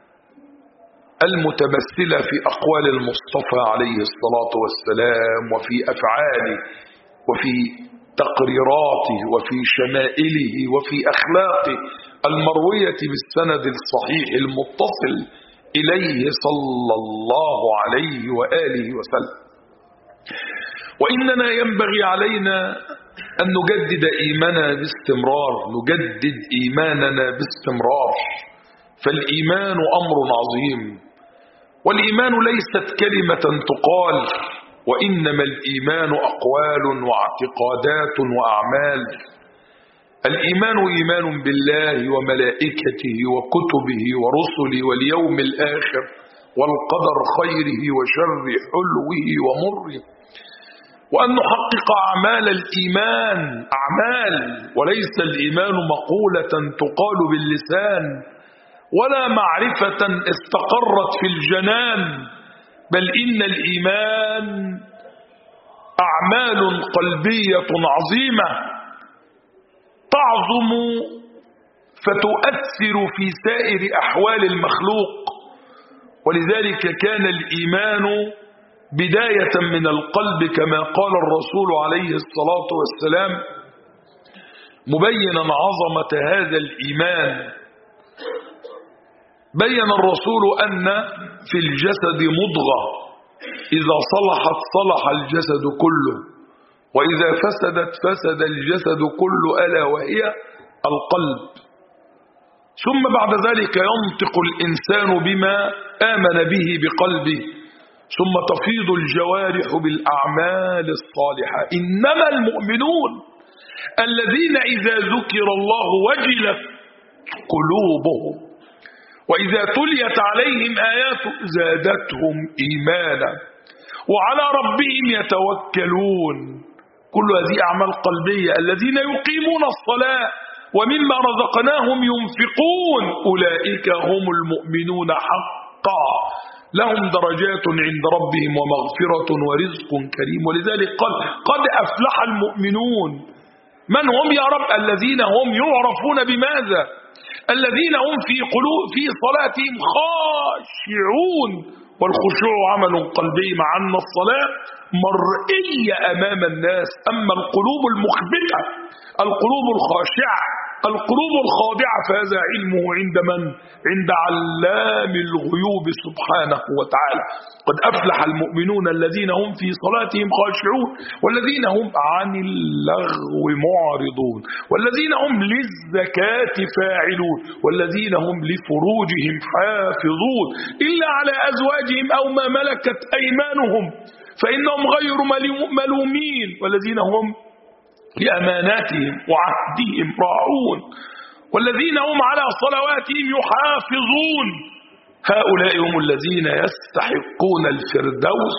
المتمثلة في أقوال المصطفى عليه الصلاة والسلام وفي أفعاله وفي تقريراته وفي شمائله وفي أخلاقه المروية بالسند الصحيح المتصل إليه صلى الله عليه وآله وسلم. وإننا ينبغي علينا أن نجدد إيماننا باستمرار، نجدد إيماننا باستمرار، فالإيمان أمر عظيم، والإيمان ليست كلمة تقال، وإنما الإيمان أقوال واعتقادات وأعمال. الإيمان إيمان بالله وملائكته وكتبه ورسله واليوم الآخر والقدر خيره وشره حلوه ومره، وأن نحقق أعمال الإيمان، أعمال، وليس الإيمان مقولة تقال باللسان ولا معرفة استقرت في الجنان، بل إن الإيمان أعمال قلبية عظيمة تعظم فتؤثر في سائر أحوال المخلوق. ولذلك كان الإيمان بداية من القلب كما قال الرسول عليه الصلاة والسلام مبينا عظمة هذا الإيمان. بين الرسول أن في الجسد مضغة إذا صلحت صلح الجسد كله، وإذا فسدت فسد الجسد كله، ألا وهي القلب. ثم بعد ذلك ينطق الإنسان بما آمن به بقلبه، ثم تفيض الجوارح بالأعمال الصالحة. إنما المؤمنون الذين إذا ذكر الله وجلت قلوبهم وإذا تليت عليهم آياته زادتهم إيمانا وعلى ربهم يتوكلون. كل هذه أعمال قلبية. الذين يقيمون الصلاة ومما رزقناهم ينفقون أولئك هم المؤمنون حقا، لهم درجات عند ربهم ومغفرة ورزق كريم. ولذلك قال قد أفلح المؤمنون. من هم يا رب؟ الذين هم يعرفون بماذا؟ الذين هم في صلاتهم خاشعون، والخشوع عمل قلبي، مع أن الصلاة مرئية أمام الناس. أما القلوب المخبتة، القلوب الخاشعة، القلوب الخاضعة، فهذا علمه عند من؟ عند علام الغيوب سبحانه وتعالى. قد أفلح المؤمنون الذين هم في صلاتهم خاشعون والذين هم عن اللغو معرضون والذين هم للزكاة فاعلون والذين هم لفروجهم حافظون إلا على أزواجهم أو ما ملكت أيمانهم فإنهم غير ملومين والذين هم لأماناتهم وعهدهم راعون والذين هم على صلواتهم يحافظون. هؤلاء هم الذين يستحقون الفردوس.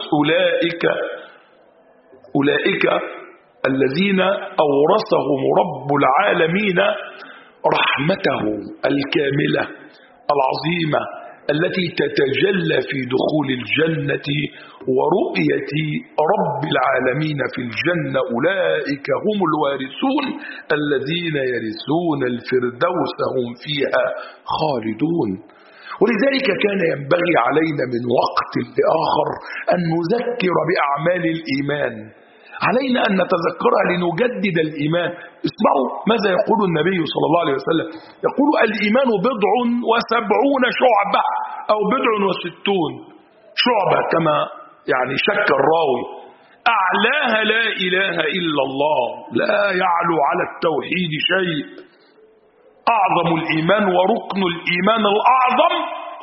أولئك الذين أورثهم رب العالمين رحمته الكاملة العظيمة التي تتجلى في دخول الجنة ورؤية رب العالمين في الجنة. أولئك هم الوارثون الذين يرثون الفردوس هم فيها خالدون. ولذلك كان ينبغي علينا من وقت لآخر أن نذكر بأعمال الإيمان، علينا أن نتذكرها لنجدد الإيمان. اسمعوا ماذا يقول النبي صلى الله عليه وسلم، يقول الإيمان 70 شعبة أو 60 شعبة كما يعني شك الراوي. أعلاها لا إله إلا الله، لا يعلو على التوحيد شيء. أعظم الإيمان وركن الإيمان الأعظم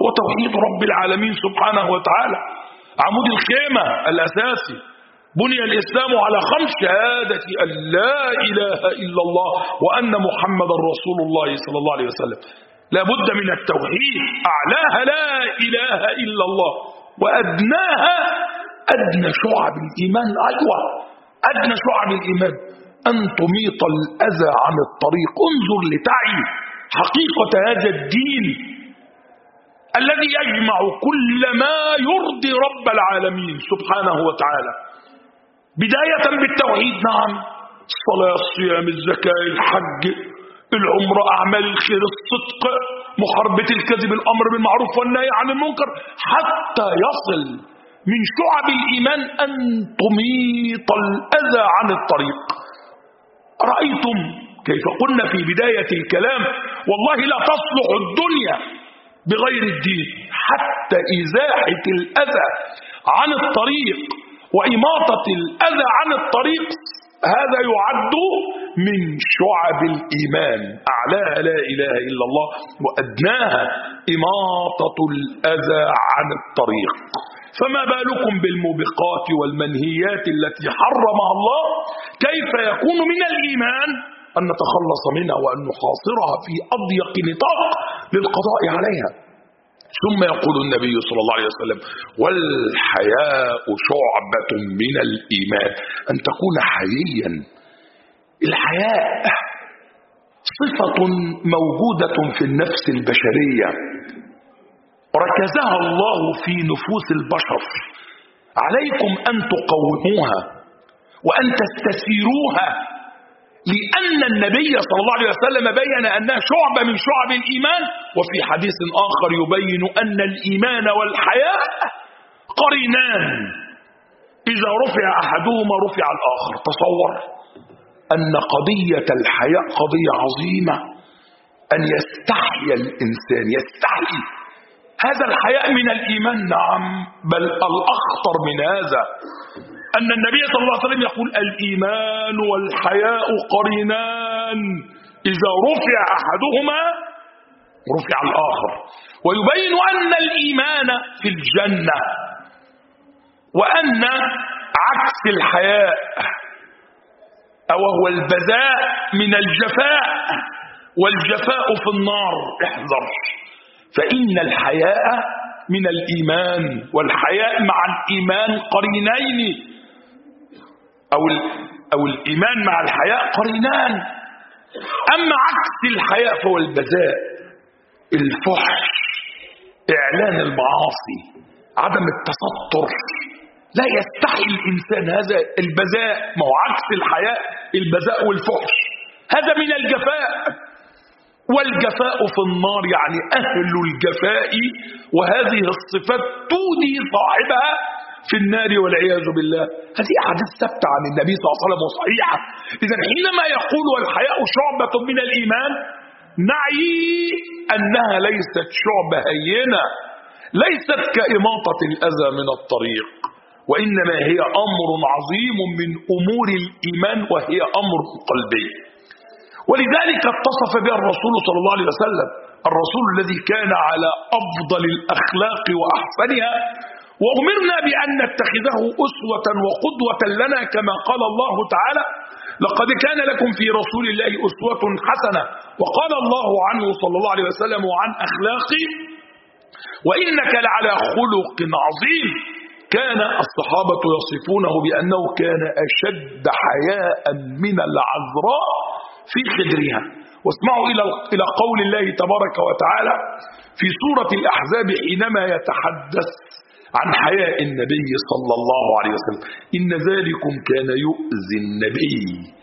هو توحيد رب العالمين سبحانه وتعالى، عمود الخيمة الأساسي. بني الإسلام على 5 شهادة أن لا إله إلا الله وأن محمد رسول الله صلى الله عليه وسلم. لا بد من التوحيد، أعلاها لا إله إلا الله، وأدناها أدنى شعب الإيمان. أيوة، أدنى شعب الإيمان أن تميط الأذى عن الطريق. انظر لتعي حقيقة هذا الدين الذي يجمع كل ما يرضي رب العالمين سبحانه وتعالى، بداية بالتوحيد. نعم، الصلاة، الصيام، الزكاة، الحج، العمرة، أعمال الخير، الصدق، محاربة الكذب، الأمر بالمعروف والنهي عن المنكر، حتى يصل من شعب الإيمان أن تميط الأذى عن الطريق. رأيتم كيف قلنا في بداية الكلام والله لا تصلح الدنيا بغير الدين، حتى إزاحة الأذى عن الطريق وإماطة الأذى عن الطريق، هذا يعد من شعب الإيمان. أعلاها لا إله إلا الله وأدناها إماطة الأذى عن الطريق. فما بالكم بالموبقات والمنهيات التي حرمها الله؟ كيف يكون من الإيمان أن نتخلص منها وأن نحاصرها في أضيق نطاق للقضاء عليها؟ ثم يقول النبي صلى الله عليه وسلم: والحياء شعبة من الإيمان. أن تكون حييا. الحياء صفة موجودة في النفس البشرية، ركزها الله في نفوس البشر. عليكم أن تقوموها وأن تستثيروها، لأن النبي صلى الله عليه وسلم بين أنها شعبة من شعب الإيمان، وفي حديث آخر يبين أن الإيمان والحياء قرينان، إذا رفع أحدهما رفع الآخر. تصور أن قضية الحياء قضية عظيمة، أن يستحي الإنسان، يستحي. هذا الحياء من الإيمان، نعم، بل الأخطر من هذا أن النبي صلى الله عليه وسلم يقول: الإيمان والحياء قرينان، إذا رفع أحدهما رفع الآخر. ويبين أن الإيمان في الجنة، وأن عكس الحياء وهو البذاء من الجفاء، والجفاء في النار. احذر، فإن الحياء من الإيمان، والحياء مع الإيمان قرينين، أو الإيمان مع الحياء قرينان. أما عكس الحياء فهو البذاء، الفحش، إعلان المعاصي، عدم التستر. لا يستحي الإنسان، هذا البذاء، ما هو عكس الحياء البذاء والفحش، هذا من الجفاء. والجفاء في النار، يعني أهل الجفاء وهذه الصفات تودي صاحبها في النار والعياذ بالله. هذه أحاديث ثابتة عن النبي صلى الله عليه وسلم وصحيحة. إذن حينما يقول والحياء شعبة من الإيمان، نعي أنها ليست شعبة هينة، ليست كإماطة الأذى من الطريق، وإنما هي أمر عظيم من أمور الإيمان، وهي أمر قلبي. ولذلك اتصف بها الرسول صلى الله عليه وسلم، الرسول الذي كان على أفضل الأخلاق وأحسنها، وأمرنا بأن نتخذه أسوة وقدوة لنا، كما قال الله تعالى: لقد كان لكم في رسول الله أسوة حسنة. وقال الله عنه صلى الله عليه وسلم وعن أخلاقه: وإنك لعلى خلق عظيم. كان الصحابة يصفونه بأنه كان أشد حياء من العذراء في خدرها. واسمعوا إلى قول الله تبارك وتعالى في سورة الأحزاب حينما يتحدث عن حياء النبي صلى الله عليه وسلم: إن ذلكم كان يؤذي النبي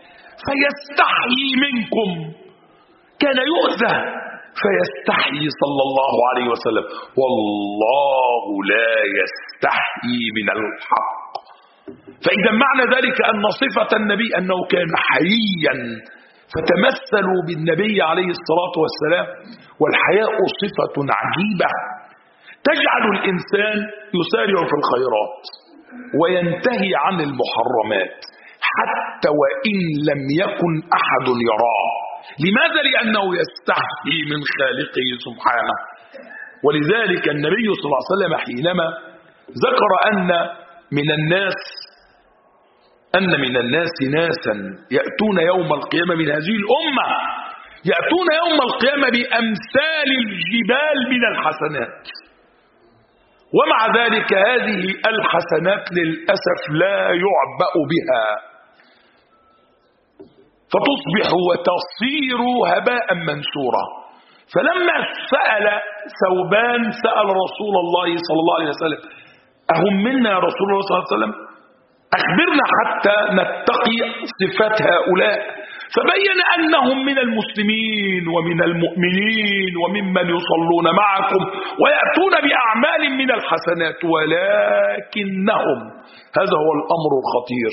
فيستحيي منكم. كان يؤذى فيستحيي صلى الله عليه وسلم، والله لا يستحيي من الحق. فإذا معنى ذلك أن صفة النبي أنه كان حييا، فتمثلوا بالنبي عليه الصلاة والسلام. والحياء صفة عجيبة تجعل الإنسان يسارع في الخيرات وينتهي عن المحرمات حتى وإن لم يكن أحد يراه. لماذا؟ لأنه يستحي من خالقه سبحانه. ولذلك النبي صلى الله عليه وسلم حينما ذكر أن من الناس ناسا يأتون يوم القيامة من هذه الأمة يأتون يوم القيامة بأمثال الجبال من الحسنات، ومع ذلك هذه الحسنات للأسف لا يعبأ بها فتصبح وتصير هباء منثورا. فلما سأل ثوبان سأل رسول الله صلى الله عليه وسلم: أهم منا يا رسول الله صلى الله عليه وسلم؟ أخبرنا حتى نتقي صفات هؤلاء. فبين أنهم من المسلمين ومن المؤمنين وممن يصلون معكم ويأتون بأعمال من الحسنات، ولكنهم، هذا هو الأمر الخطير،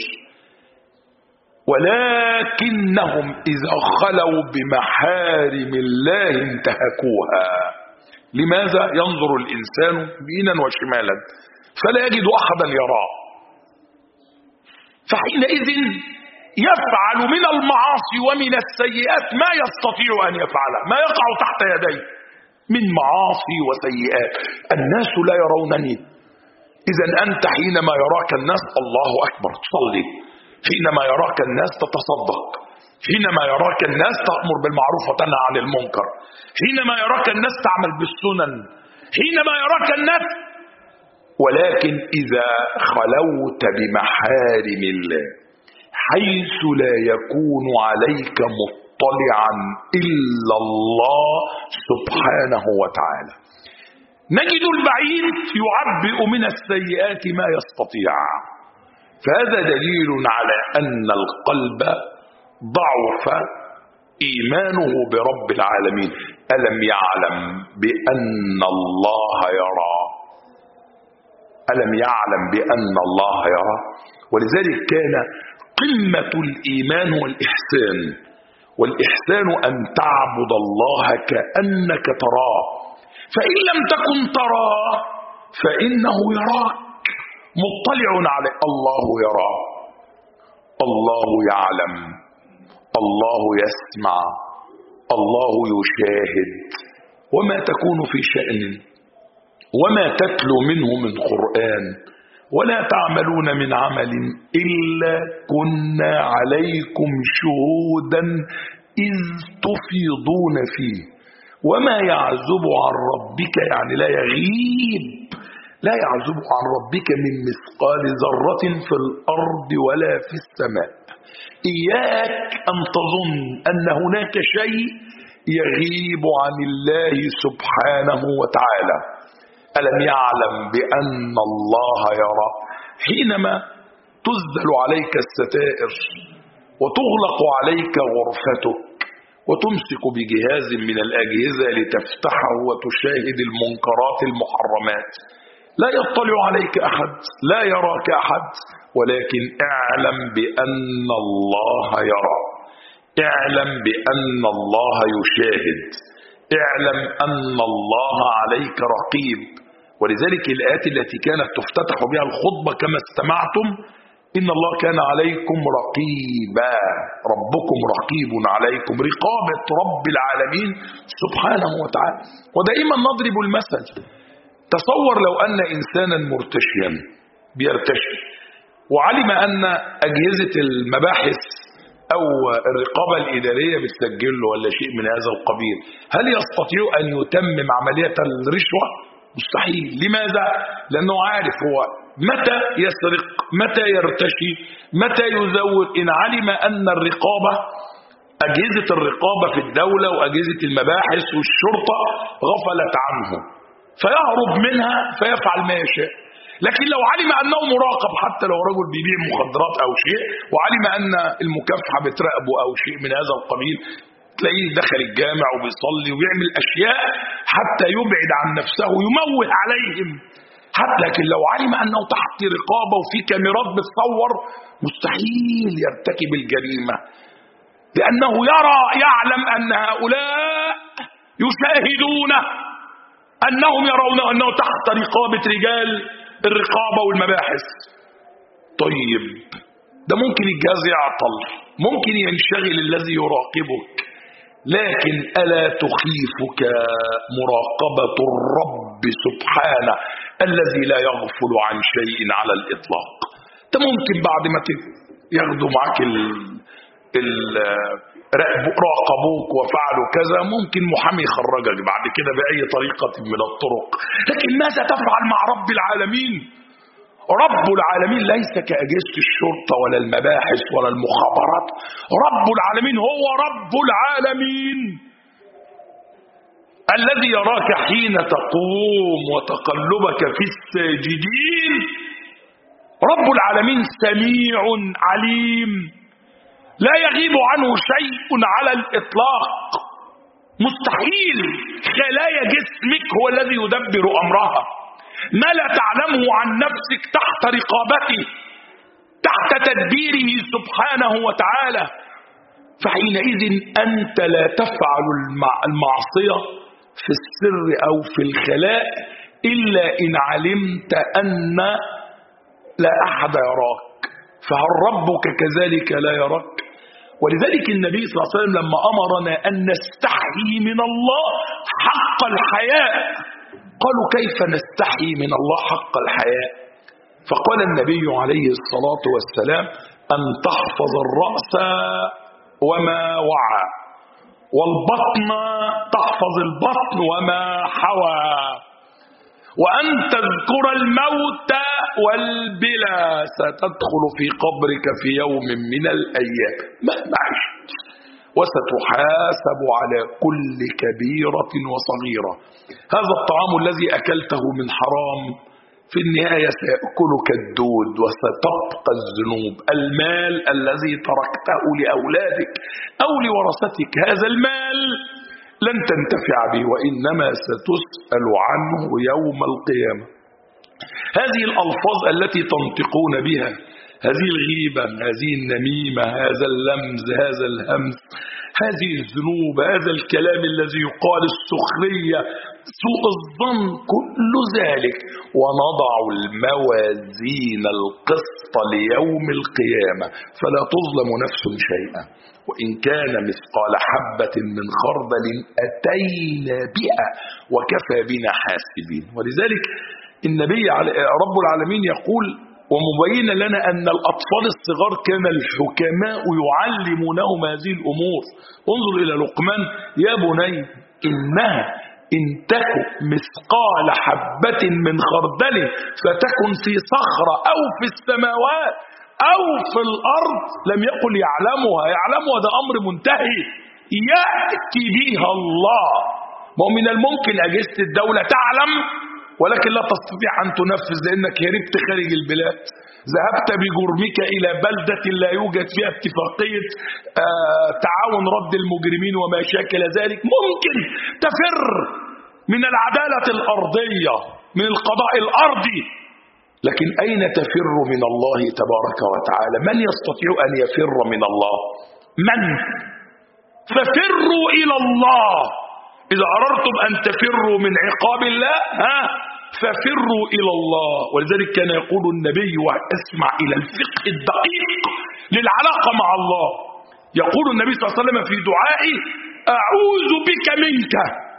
ولكنهم إذا خلوا بمحارم الله انتهكوها. لماذا؟ ينظر الإنسان يمينا وشمالا فلا يجد أحدا يراه، فحينئذ يفعل من المعاصي ومن السيئات ما يستطيع أن يفعله، ما يقع تحت يديه من معاصي وسيئات. الناس لا يرونني، إذا أنت حينما يراك الناس الله أكبر تصلي، حينما يراك الناس تتصدق، حينما يراك الناس تأمر بالمعروف وتنهى عن المنكر، حينما يراك الناس تعمل بالسنن، حينما يراك الناس. ولكن إذا خلوت بمحارم الله حيث لا يكون عليك مطلعا إلا الله سبحانه وتعالى، نجد البعيد يعبئ من السيئات ما يستطيع. فهذا دليل على أن القلب ضعف إيمانه برب العالمين. ألم يعلم بأن الله يرى؟ ألم يعلم بأن الله يرى؟ ولذلك كان قمة الإيمان والإحسان، والإحسان أن تعبد الله كأنك تراه، فإن لم تكن تراه فإنه يراك، مطلع عليه. الله يرى، الله يعلم، الله يسمع، الله يشاهد. وما تكون في شأن وما تتلو منه من قرآن ولا تعملون من عمل إلا كنا عليكم شهودا إذ تفيضون فيه وما يعزب عن ربك، يعني لا يغيب، لا يعزب عن ربك من مثقال ذرة في الأرض ولا في السماء. إياك أن تظن أن هناك شيء يغيب عن الله سبحانه وتعالى. ألم يعلم بأن الله يرى؟ حينما تزدل عليك الستائر وتغلق عليك غرفتك وتمسك بجهاز من الأجهزة لتفتحه وتشاهد المنكرات المحرمات، لا يطلع عليك أحد، لا يراك أحد، ولكن اعلم بأن الله يرى، اعلم بأن الله يشاهد، اعلم أن الله عليك رقيب. ولذلك الآيات التي كانت تفتتح بها الخطبة كما استمعتم: إن الله كان عليكم رقيبا، ربكم رقيب عليكم، رقابة رب العالمين سبحانه وتعالى. ودائما نضرب المثل، تصور لو أن إنسانا مرتشيا بيرتشي وعلم أن أجهزة المباحث أو الرقابة الإدارية بتسجل له ولا شيء من هذا القبيل، هل يستطيع أن يتمم عملية الرشوة؟ مستحيل. لماذا؟ لأنه عارف هو متى يسرق، متى يرتشي، متى يزور. إن علم أن الرقابة، أجهزة الرقابة في الدولة وأجهزة المباحث والشرطة غفلت عنه فيهرب منها فيفعل ما يشاء. لكن لو علم أنه مراقب، حتى لو رجل بيبيع مخدرات أو شيء، وعلم أن المكافحة بتراقبه أو شيء من هذا القبيل، تلاقيه دخل الجامع وبيصلي ويعمل أشياء حتى يبعد عن نفسه، يموه عليهم. لكن لو علم أنه تحت رقابة وفي كاميرات بتصور، مستحيل يرتكب الجريمة، لأنه يعلم أن هؤلاء يشاهدونه، أنهم يرون أنه تحت رقابة رجال الرقابة والمباحث. طيب ده ممكن الجهاز يعطل، ممكن ينشغل الذي يراقبك، لكن ألا تخيفك مراقبة الرب سبحانه الذي لا يغفل عن شيء على الإطلاق. أنت ممكن بعد ما ياخدوا معك راقبوك وفعلوا كذا، ممكن محامي يخرجك بعد كده بأي طريقة من الطرق، لكن ماذا تفعل مع رب العالمين؟ رب العالمين ليس كأجهزة الشرطة ولا المباحث ولا المخابرات. رب العالمين هو رب العالمين الذي يراك حين تقوم وتقلبك في الساجدين. رب العالمين سميع عليم، لا يغيب عنه شيء على الإطلاق. مستحيل خلايا جسمك هو الذي يدبر أمرها. ما لا تعلمه عن نفسك تحت رقابته، تحت تدبيره سبحانه وتعالى. فحينئذ أنت لا تفعل المعصية في السر أو في الخلاء إلا إن علمت أن لا أحد يراك. فهل ربك كذلك لا يراك؟ ولذلك النبي صلى الله عليه وسلم لما أمرنا أن نستحي من الله حق الحياء، قالوا كيف نستحي من الله حق الحياء؟ فقال النبي عليه الصلاة والسلام أن تحفظ الرأس وما وعى، والبطن تحفظ البطن وما حوى، وأن تذكر الموت والبلا ستدخل في قبرك في يوم من الأيام مهما عشت، وستحاسب على كل كبيرة وصغيرة. هذا الطعام الذي أكلته من حرام في النهاية سيأكلك الدود وستبقى الذنوب. المال الذي تركته لأولادك أو لورثتك، هذا المال لن تنتفع به وإنما ستسأل عنه يوم القيامة. هذه الألفاظ التي تنطقون بها، هذه الغيبة، هذه النميمة، هذا اللمز، هذا الهمز، هذه الذنوب، هذا الكلام الذي يقال، السخرية، سوء الظن، كل ذلك. ونضع الموازين القسط ليوم القيامة فلا تظلم نفس شيئا وإن كان مثقال حبة من خردل أتينا بها وكفى بنا حاسبين. ولذلك النبي رب العالمين يقول ومبين لنا أن الأطفال الصغار كان الحكماء يعلمونهم هذه الأمور. انظر إلى لقمان: يا بني إنها إن تكن مثقال حبة من خردل فتكن في صخرة أو في السماوات أو في الأرض. لم يقل يعلمها ده أمر منتهي يأتي بها الله. ومن الممكن أجهزة الدولة تعلم ولكن لا تستطيع أن تنفذ لأنك هربت خارج البلاد، ذهبت بجرمك إلى بلدة لا يوجد فيها اتفاقية تعاون رد المجرمين وما شاكل ذلك. ممكن تفر من العدالة الأرضية، من القضاء الأرضي، لكن أين تفر من الله تبارك وتعالى؟ من يستطيع أن يفر من الله؟ من؟ ففروا إلى الله. إذا أردتم أن تفروا من عقاب الله ففروا إلى الله. ولذلك كان يقول النبي، واسمع إلى الفقه الدقيق للعلاقة مع الله، يقول النبي صلى الله عليه وسلم في دعائه: أعوذ بك منك،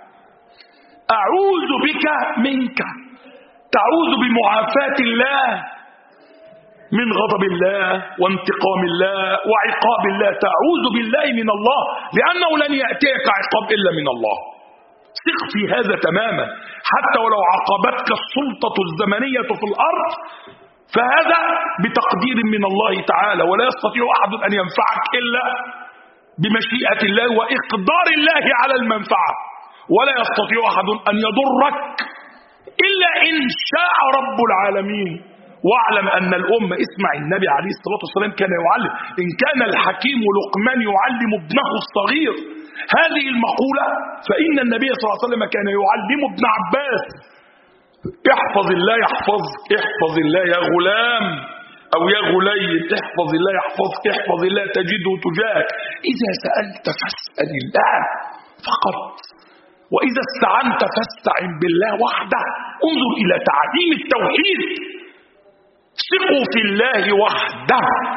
أعوذ بك منك. تعوذ بمعافاة الله من غضب الله وانتقام الله وعقاب الله. تعوذ بالله من الله لأنه لن يأتيك عقاب إلا من الله. ثق في هذا تماما. حتى ولو عاقبتك السلطة الزمنية في الأرض فهذا بتقدير من الله تعالى، ولا يستطيع أحد أن ينفعك إلا بمشيئة الله وإقدار الله على المنفعة، ولا يستطيع أحد أن يضرك إلا إن شاء رب العالمين. واعلم أن الأمة، اسمع النبي عليه الصلاة والسلام كان يعلم، إن كان الحكيم لقمان يعلم ابنه الصغير هذه المقولة فإن النبي صلى الله عليه وسلم كان يعلم ابن عباس: احفظ الله يحفظك، احفظ الله يا غلام أو يا غلي، احفظ الله يحفظك، احفظ الله تجده تجاهك. إذا سألت فاسأل الله فقط، وإذا استعنت فاستعن بالله وحده. انظر إلى تعليم التوحيد. ثقوا في الله وحده.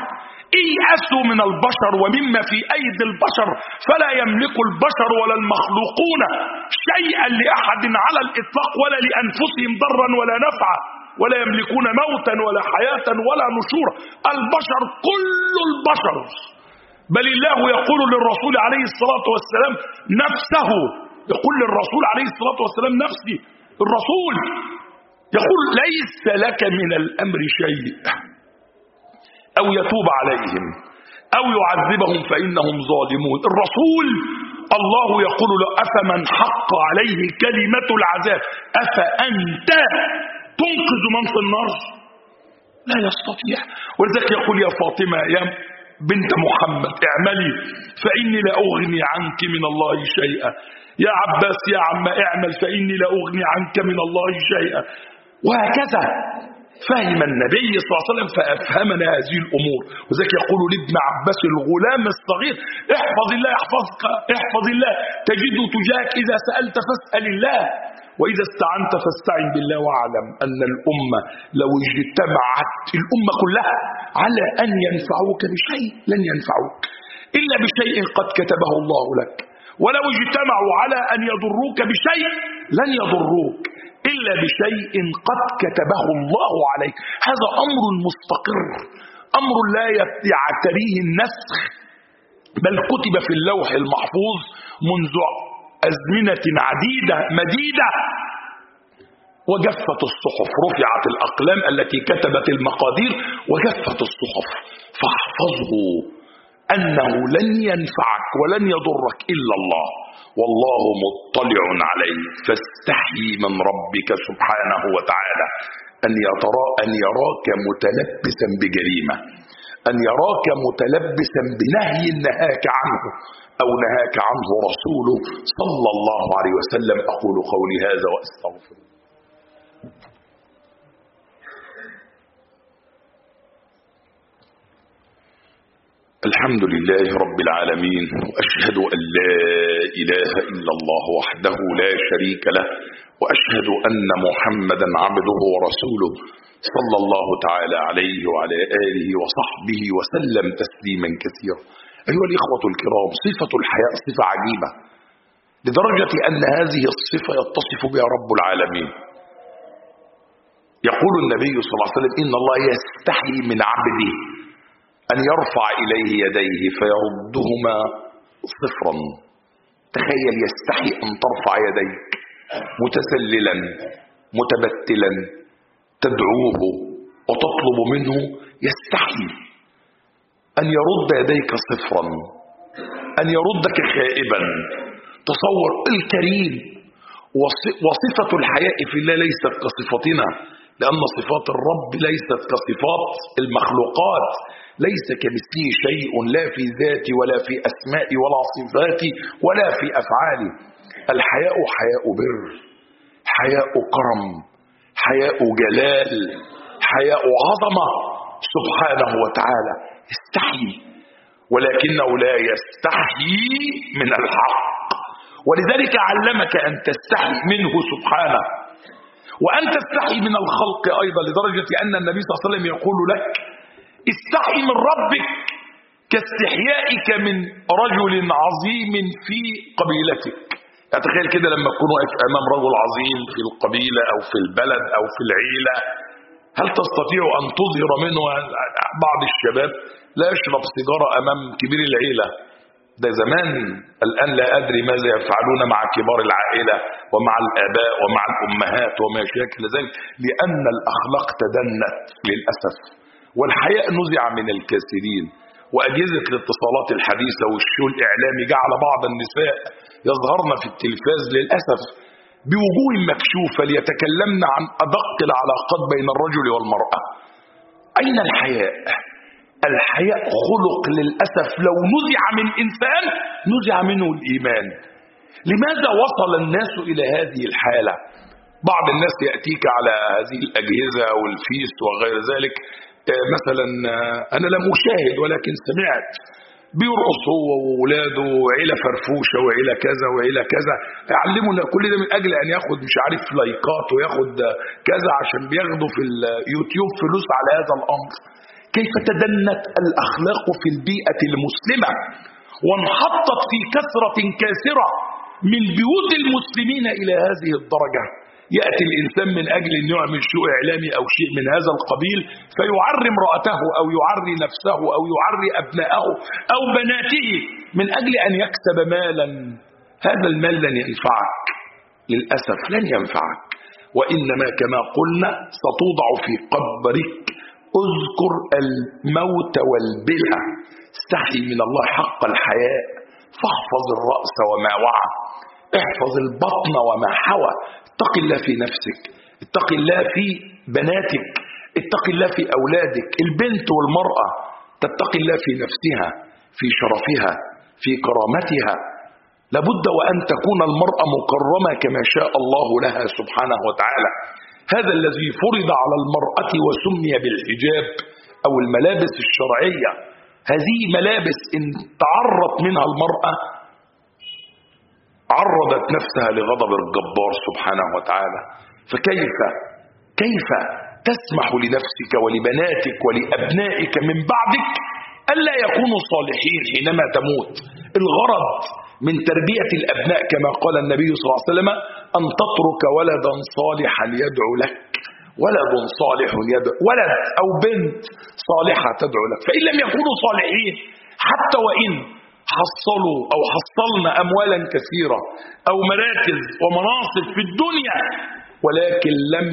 ايأسوا من البشر ومما في أيدي البشر فلا يملك البشر ولا المخلوقون شيئا لأحد على الإطلاق ولا لأنفسهم ضرا ولا نفعا ولا يملكون موتا ولا حياة ولا نشورا. البشر كل البشر، بل الله يقول للرسول عليه الصلاة والسلام نفسه، يقول للرسول عليه الصلاة والسلام نفسي، الرسول يقول ليس لك من الأمر شيء أو يتوب عليهم أو يعذبهم فإنهم ظالمون. الرسول الله يقول له أفمن حق عليه كلمة العذاب أفأنت تنقذ من في النار؟ لا يستطيع. ولذلك يقول يا فاطمة يا بنت محمد اعملي فإني لا أغني عنك من الله شيئا، يا عباس يا عم اعمل فإني لا أغني عنك من الله شيئا. وهكذا فهم النبي صلى الله عليه وسلم فأفهمنا هذه الأمور. وذلك يقول لابن عباس الغلام الصغير احفظ الله يحفظك، احفظ الله تجده تجاهك، إذا سألت فاسأل الله وإذا استعنت فاستعن بالله. واعلم أن الأمة لو اجتمعت الأمة كلها على أن ينفعوك بشيء لن ينفعوك إلا بشيء قد كتبه الله لك، ولو اجتمعوا على أن يضروك بشيء لن يضروك إلا بشيء قد كتبه الله عليك. هذا أمر مستقر، أمر لا يعتريه النسخ، بل كتب في اللوح المحفوظ منذ أزمنة عديدة مديدة. وجفت الصحف، رفعت الأقلام التي كتبت المقادير وجفت الصحف. فاحفظه أنه لن ينفعك ولن يضرك إلا الله، والله مطلع عليك. فاستحي من ربك سبحانه وتعالى أن يراك متلبسا بجريمة، أن يراك متلبسا بنهي نهاك عنه أو نهاك عنه رسوله صلى الله عليه وسلم. أقول قولي هذا وأستغفر. الحمد لله رب العالمين، وأشهد أن لا إله إلا الله وحده لا شريك له، وأشهد أن محمدا عبده ورسوله صلى الله تعالى عليه وعلى آله وصحبه وسلم تسليما كثيرا. أيها الإخوة الكرام، صفة الحياء صفة عجيبة لدرجة أن هذه الصفة يتصف بها رب العالمين. يقول النبي صلى الله عليه وسلم إن الله يستحي من عبده أن يرفع إليه يديه فيردهما صفرا. تخيل، يستحي أن ترفع يديك متسللا متبتلا تدعوه وتطلب منه، يستحي أن يرد يديك صفرا، أن يردك خائبا. تصور الكريم. وصفة الحياء في الله ليست كصفتنا، لأن صفات الرب ليست كصفات المخلوقات، ليس كمثله شيء لا في ذاته ولا في أسمائه ولا صفاته ولا في أفعاله. الحياء حياء بر، حياء كرم، حياء جلال، حياء عظمة سبحانه وتعالى. يستحي، ولكنه لا يستحي من الحق، ولذلك علمك أن تستحي منه سبحانه، وأن تستحي من الخلق أيضا، لدرجة أن النبي صلى الله عليه وسلم يقول لك استحي من ربك كاستحيائك من رجل عظيم في قبيلتك. يعني تخيل كده لما تكون واقف أمام رجل عظيم في القبيلة أو في البلد أو في العيلة، هل تستطيع أن تظهر منه؟ بعض الشباب لا يشرب سيجارة أمام كبير العيلة، ده زمان. الآن لا أدري ماذا يفعلون مع كبار العائلة ومع الآباء ومع الأمهات وما شاكل ذلك، لأن الأخلاق تدنت للأسف، والحياء نزع من الكثيرين. وأجهزة الاتصالات الحديثة والشو الإعلامي جعل بعض النساء يظهرن في التلفاز للأسف بوجوه مكشوفة ليتكلمن عن أدق العلاقات بين الرجل والمرأة. أين الحياء؟ الحياء خلق للأسف لو نزع من إنسان نزع منه الإيمان. لماذا وصل الناس إلى هذه الحالة؟ بعض الناس يأتيك على هذه الأجهزة والفيس وغير ذلك، مثلا أنا لم أشاهد ولكن سمعت، بيرقص هو وولاده وعيلة فرفوشة وعيلة كذا وعيلة كذا، يعلمنا كل ده من أجل أن ياخد مش عارف لايكات وياخد كذا، عشان بياخدوا في اليوتيوب فلوس على هذا الأمر. كيف تدنت الأخلاق في البيئة المسلمة وانحطت في كثرة كاسرة من بيوت المسلمين إلى هذه الدرجة. يأتي الإنسان من أجل أن يعمل شيء إعلامي أو شيء من هذا القبيل فيعري امرأته أو يعري نفسه أو يعري أبنائه أو بناته من أجل أن يكسب مالا. هذا المال لن ينفعك، للأسف لن ينفعك، وإنما كما قلنا ستوضع في قبرك. اذكر الموت والبلى، استحي من الله حق الحياء، فاحفظ الرأس وما وعى، احفظ البطن وما حوى. اتق الله في نفسك، اتق الله في بناتك، اتق الله في أولادك. البنت والمرأة تتقي الله في نفسها، في شرفها، في كرامتها. لابد وأن تكون المرأة مكرمة كما شاء الله لها سبحانه وتعالى. هذا الذي فرض على المرأة وسمي بالحجاب أو الملابس الشرعية. هذه ملابس إن تعرض منها المرأة عرضت نفسها لغضب الجبار سبحانه وتعالى. كيف تسمح لنفسك ولبناتك ولأبنائك من بعدك ألا يكونوا صالحين حينما تموت؟ الغرض من تربية الأبناء كما قال النبي صلى الله عليه وسلم أن تترك ولدا صالحا يدعو لك. ولد صالح يدعو، ولد أو بنت صالحة تدعو لك. فإن لم يكونوا صالحين حتى وإن حصلوا أو حصلنا أموالا كثيرة أو مراكز ومناصب في الدنيا ولكن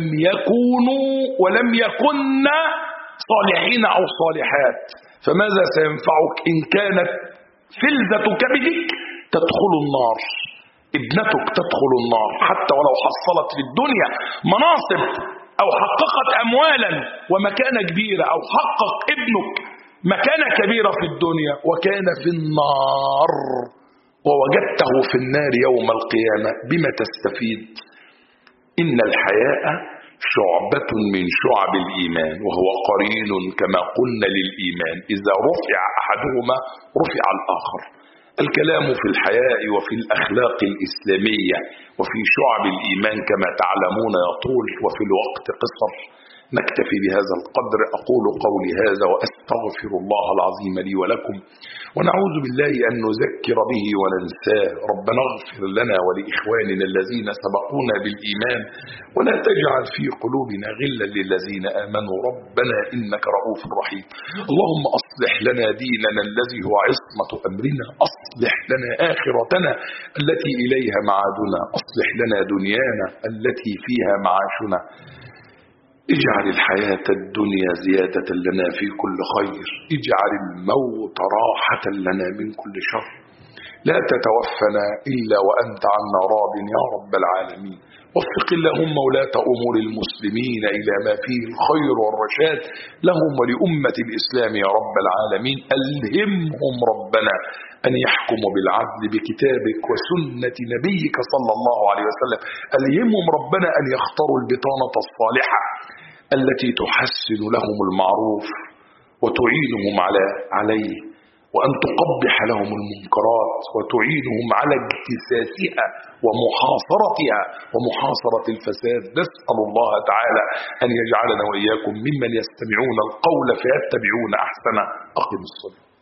ولم يكن صالحين أو صالحات، فماذا سينفعك إن كانت فلذة كبدك تدخل النار، ابنتك تدخل النار حتى ولو حصلت في الدنيا مناصب أو حققت أموالا ومكانة كبيرة، أو حقق ابنك مكانة كبيرة في الدنيا وكان في النار ووجدته في النار يوم القيامة، بما تستفيد؟ إن الحياء شعبة من شعب الإيمان وهو قرين كما قلنا للإيمان، إذا رفع أحدهما رفع الآخر. الكلام في الحياء وفي الأخلاق الإسلامية وفي شعب الإيمان كما تعلمون يطول وفي الوقت قصر. نكتفي بهذا القدر. أقول قولي هذا وأستغفر الله العظيم لي ولكم، ونعوذ بالله أن نذكر به وننساه. ربنا اغفر لنا ولإخواننا الذين سبقونا بالإيمان ولا تجعل في قلوبنا غلا للذين آمنوا ربنا إنك رؤوف رحيم. اللهم أصلح لنا ديننا الذي هو عصمة أمرنا، أصلح لنا آخرتنا التي إليها معادنا، أصلح لنا دنيانا التي فيها معاشنا. اجعل الحياة الدنيا زيادة لنا في كل خير، اجعل الموت راحة لنا من كل شر. لا تتوفنا إلا وأنت عنا راض يا رب العالمين. وفق اللهم ولاة أمور المسلمين إلى ما فيه الخير والرشاد لهم ولأمة الإسلام يا رب العالمين. ألهمهم ربنا أن يحكموا بالعدل بكتابك وسنة نبيك صلى الله عليه وسلم. ألهمهم ربنا أن يختاروا البطانة الصالحة التي تحسن لهم المعروف وتعينهم عليه، وأن تقبح لهم المنكرات وتعينهم على اجتثاثها ومحاصرتها ومحاصرة الفساد. نسأل الله تعالى أن يجعلنا وإياكم ممن يستمعون القول فيتبعون أحسنه. أقم الصلاة.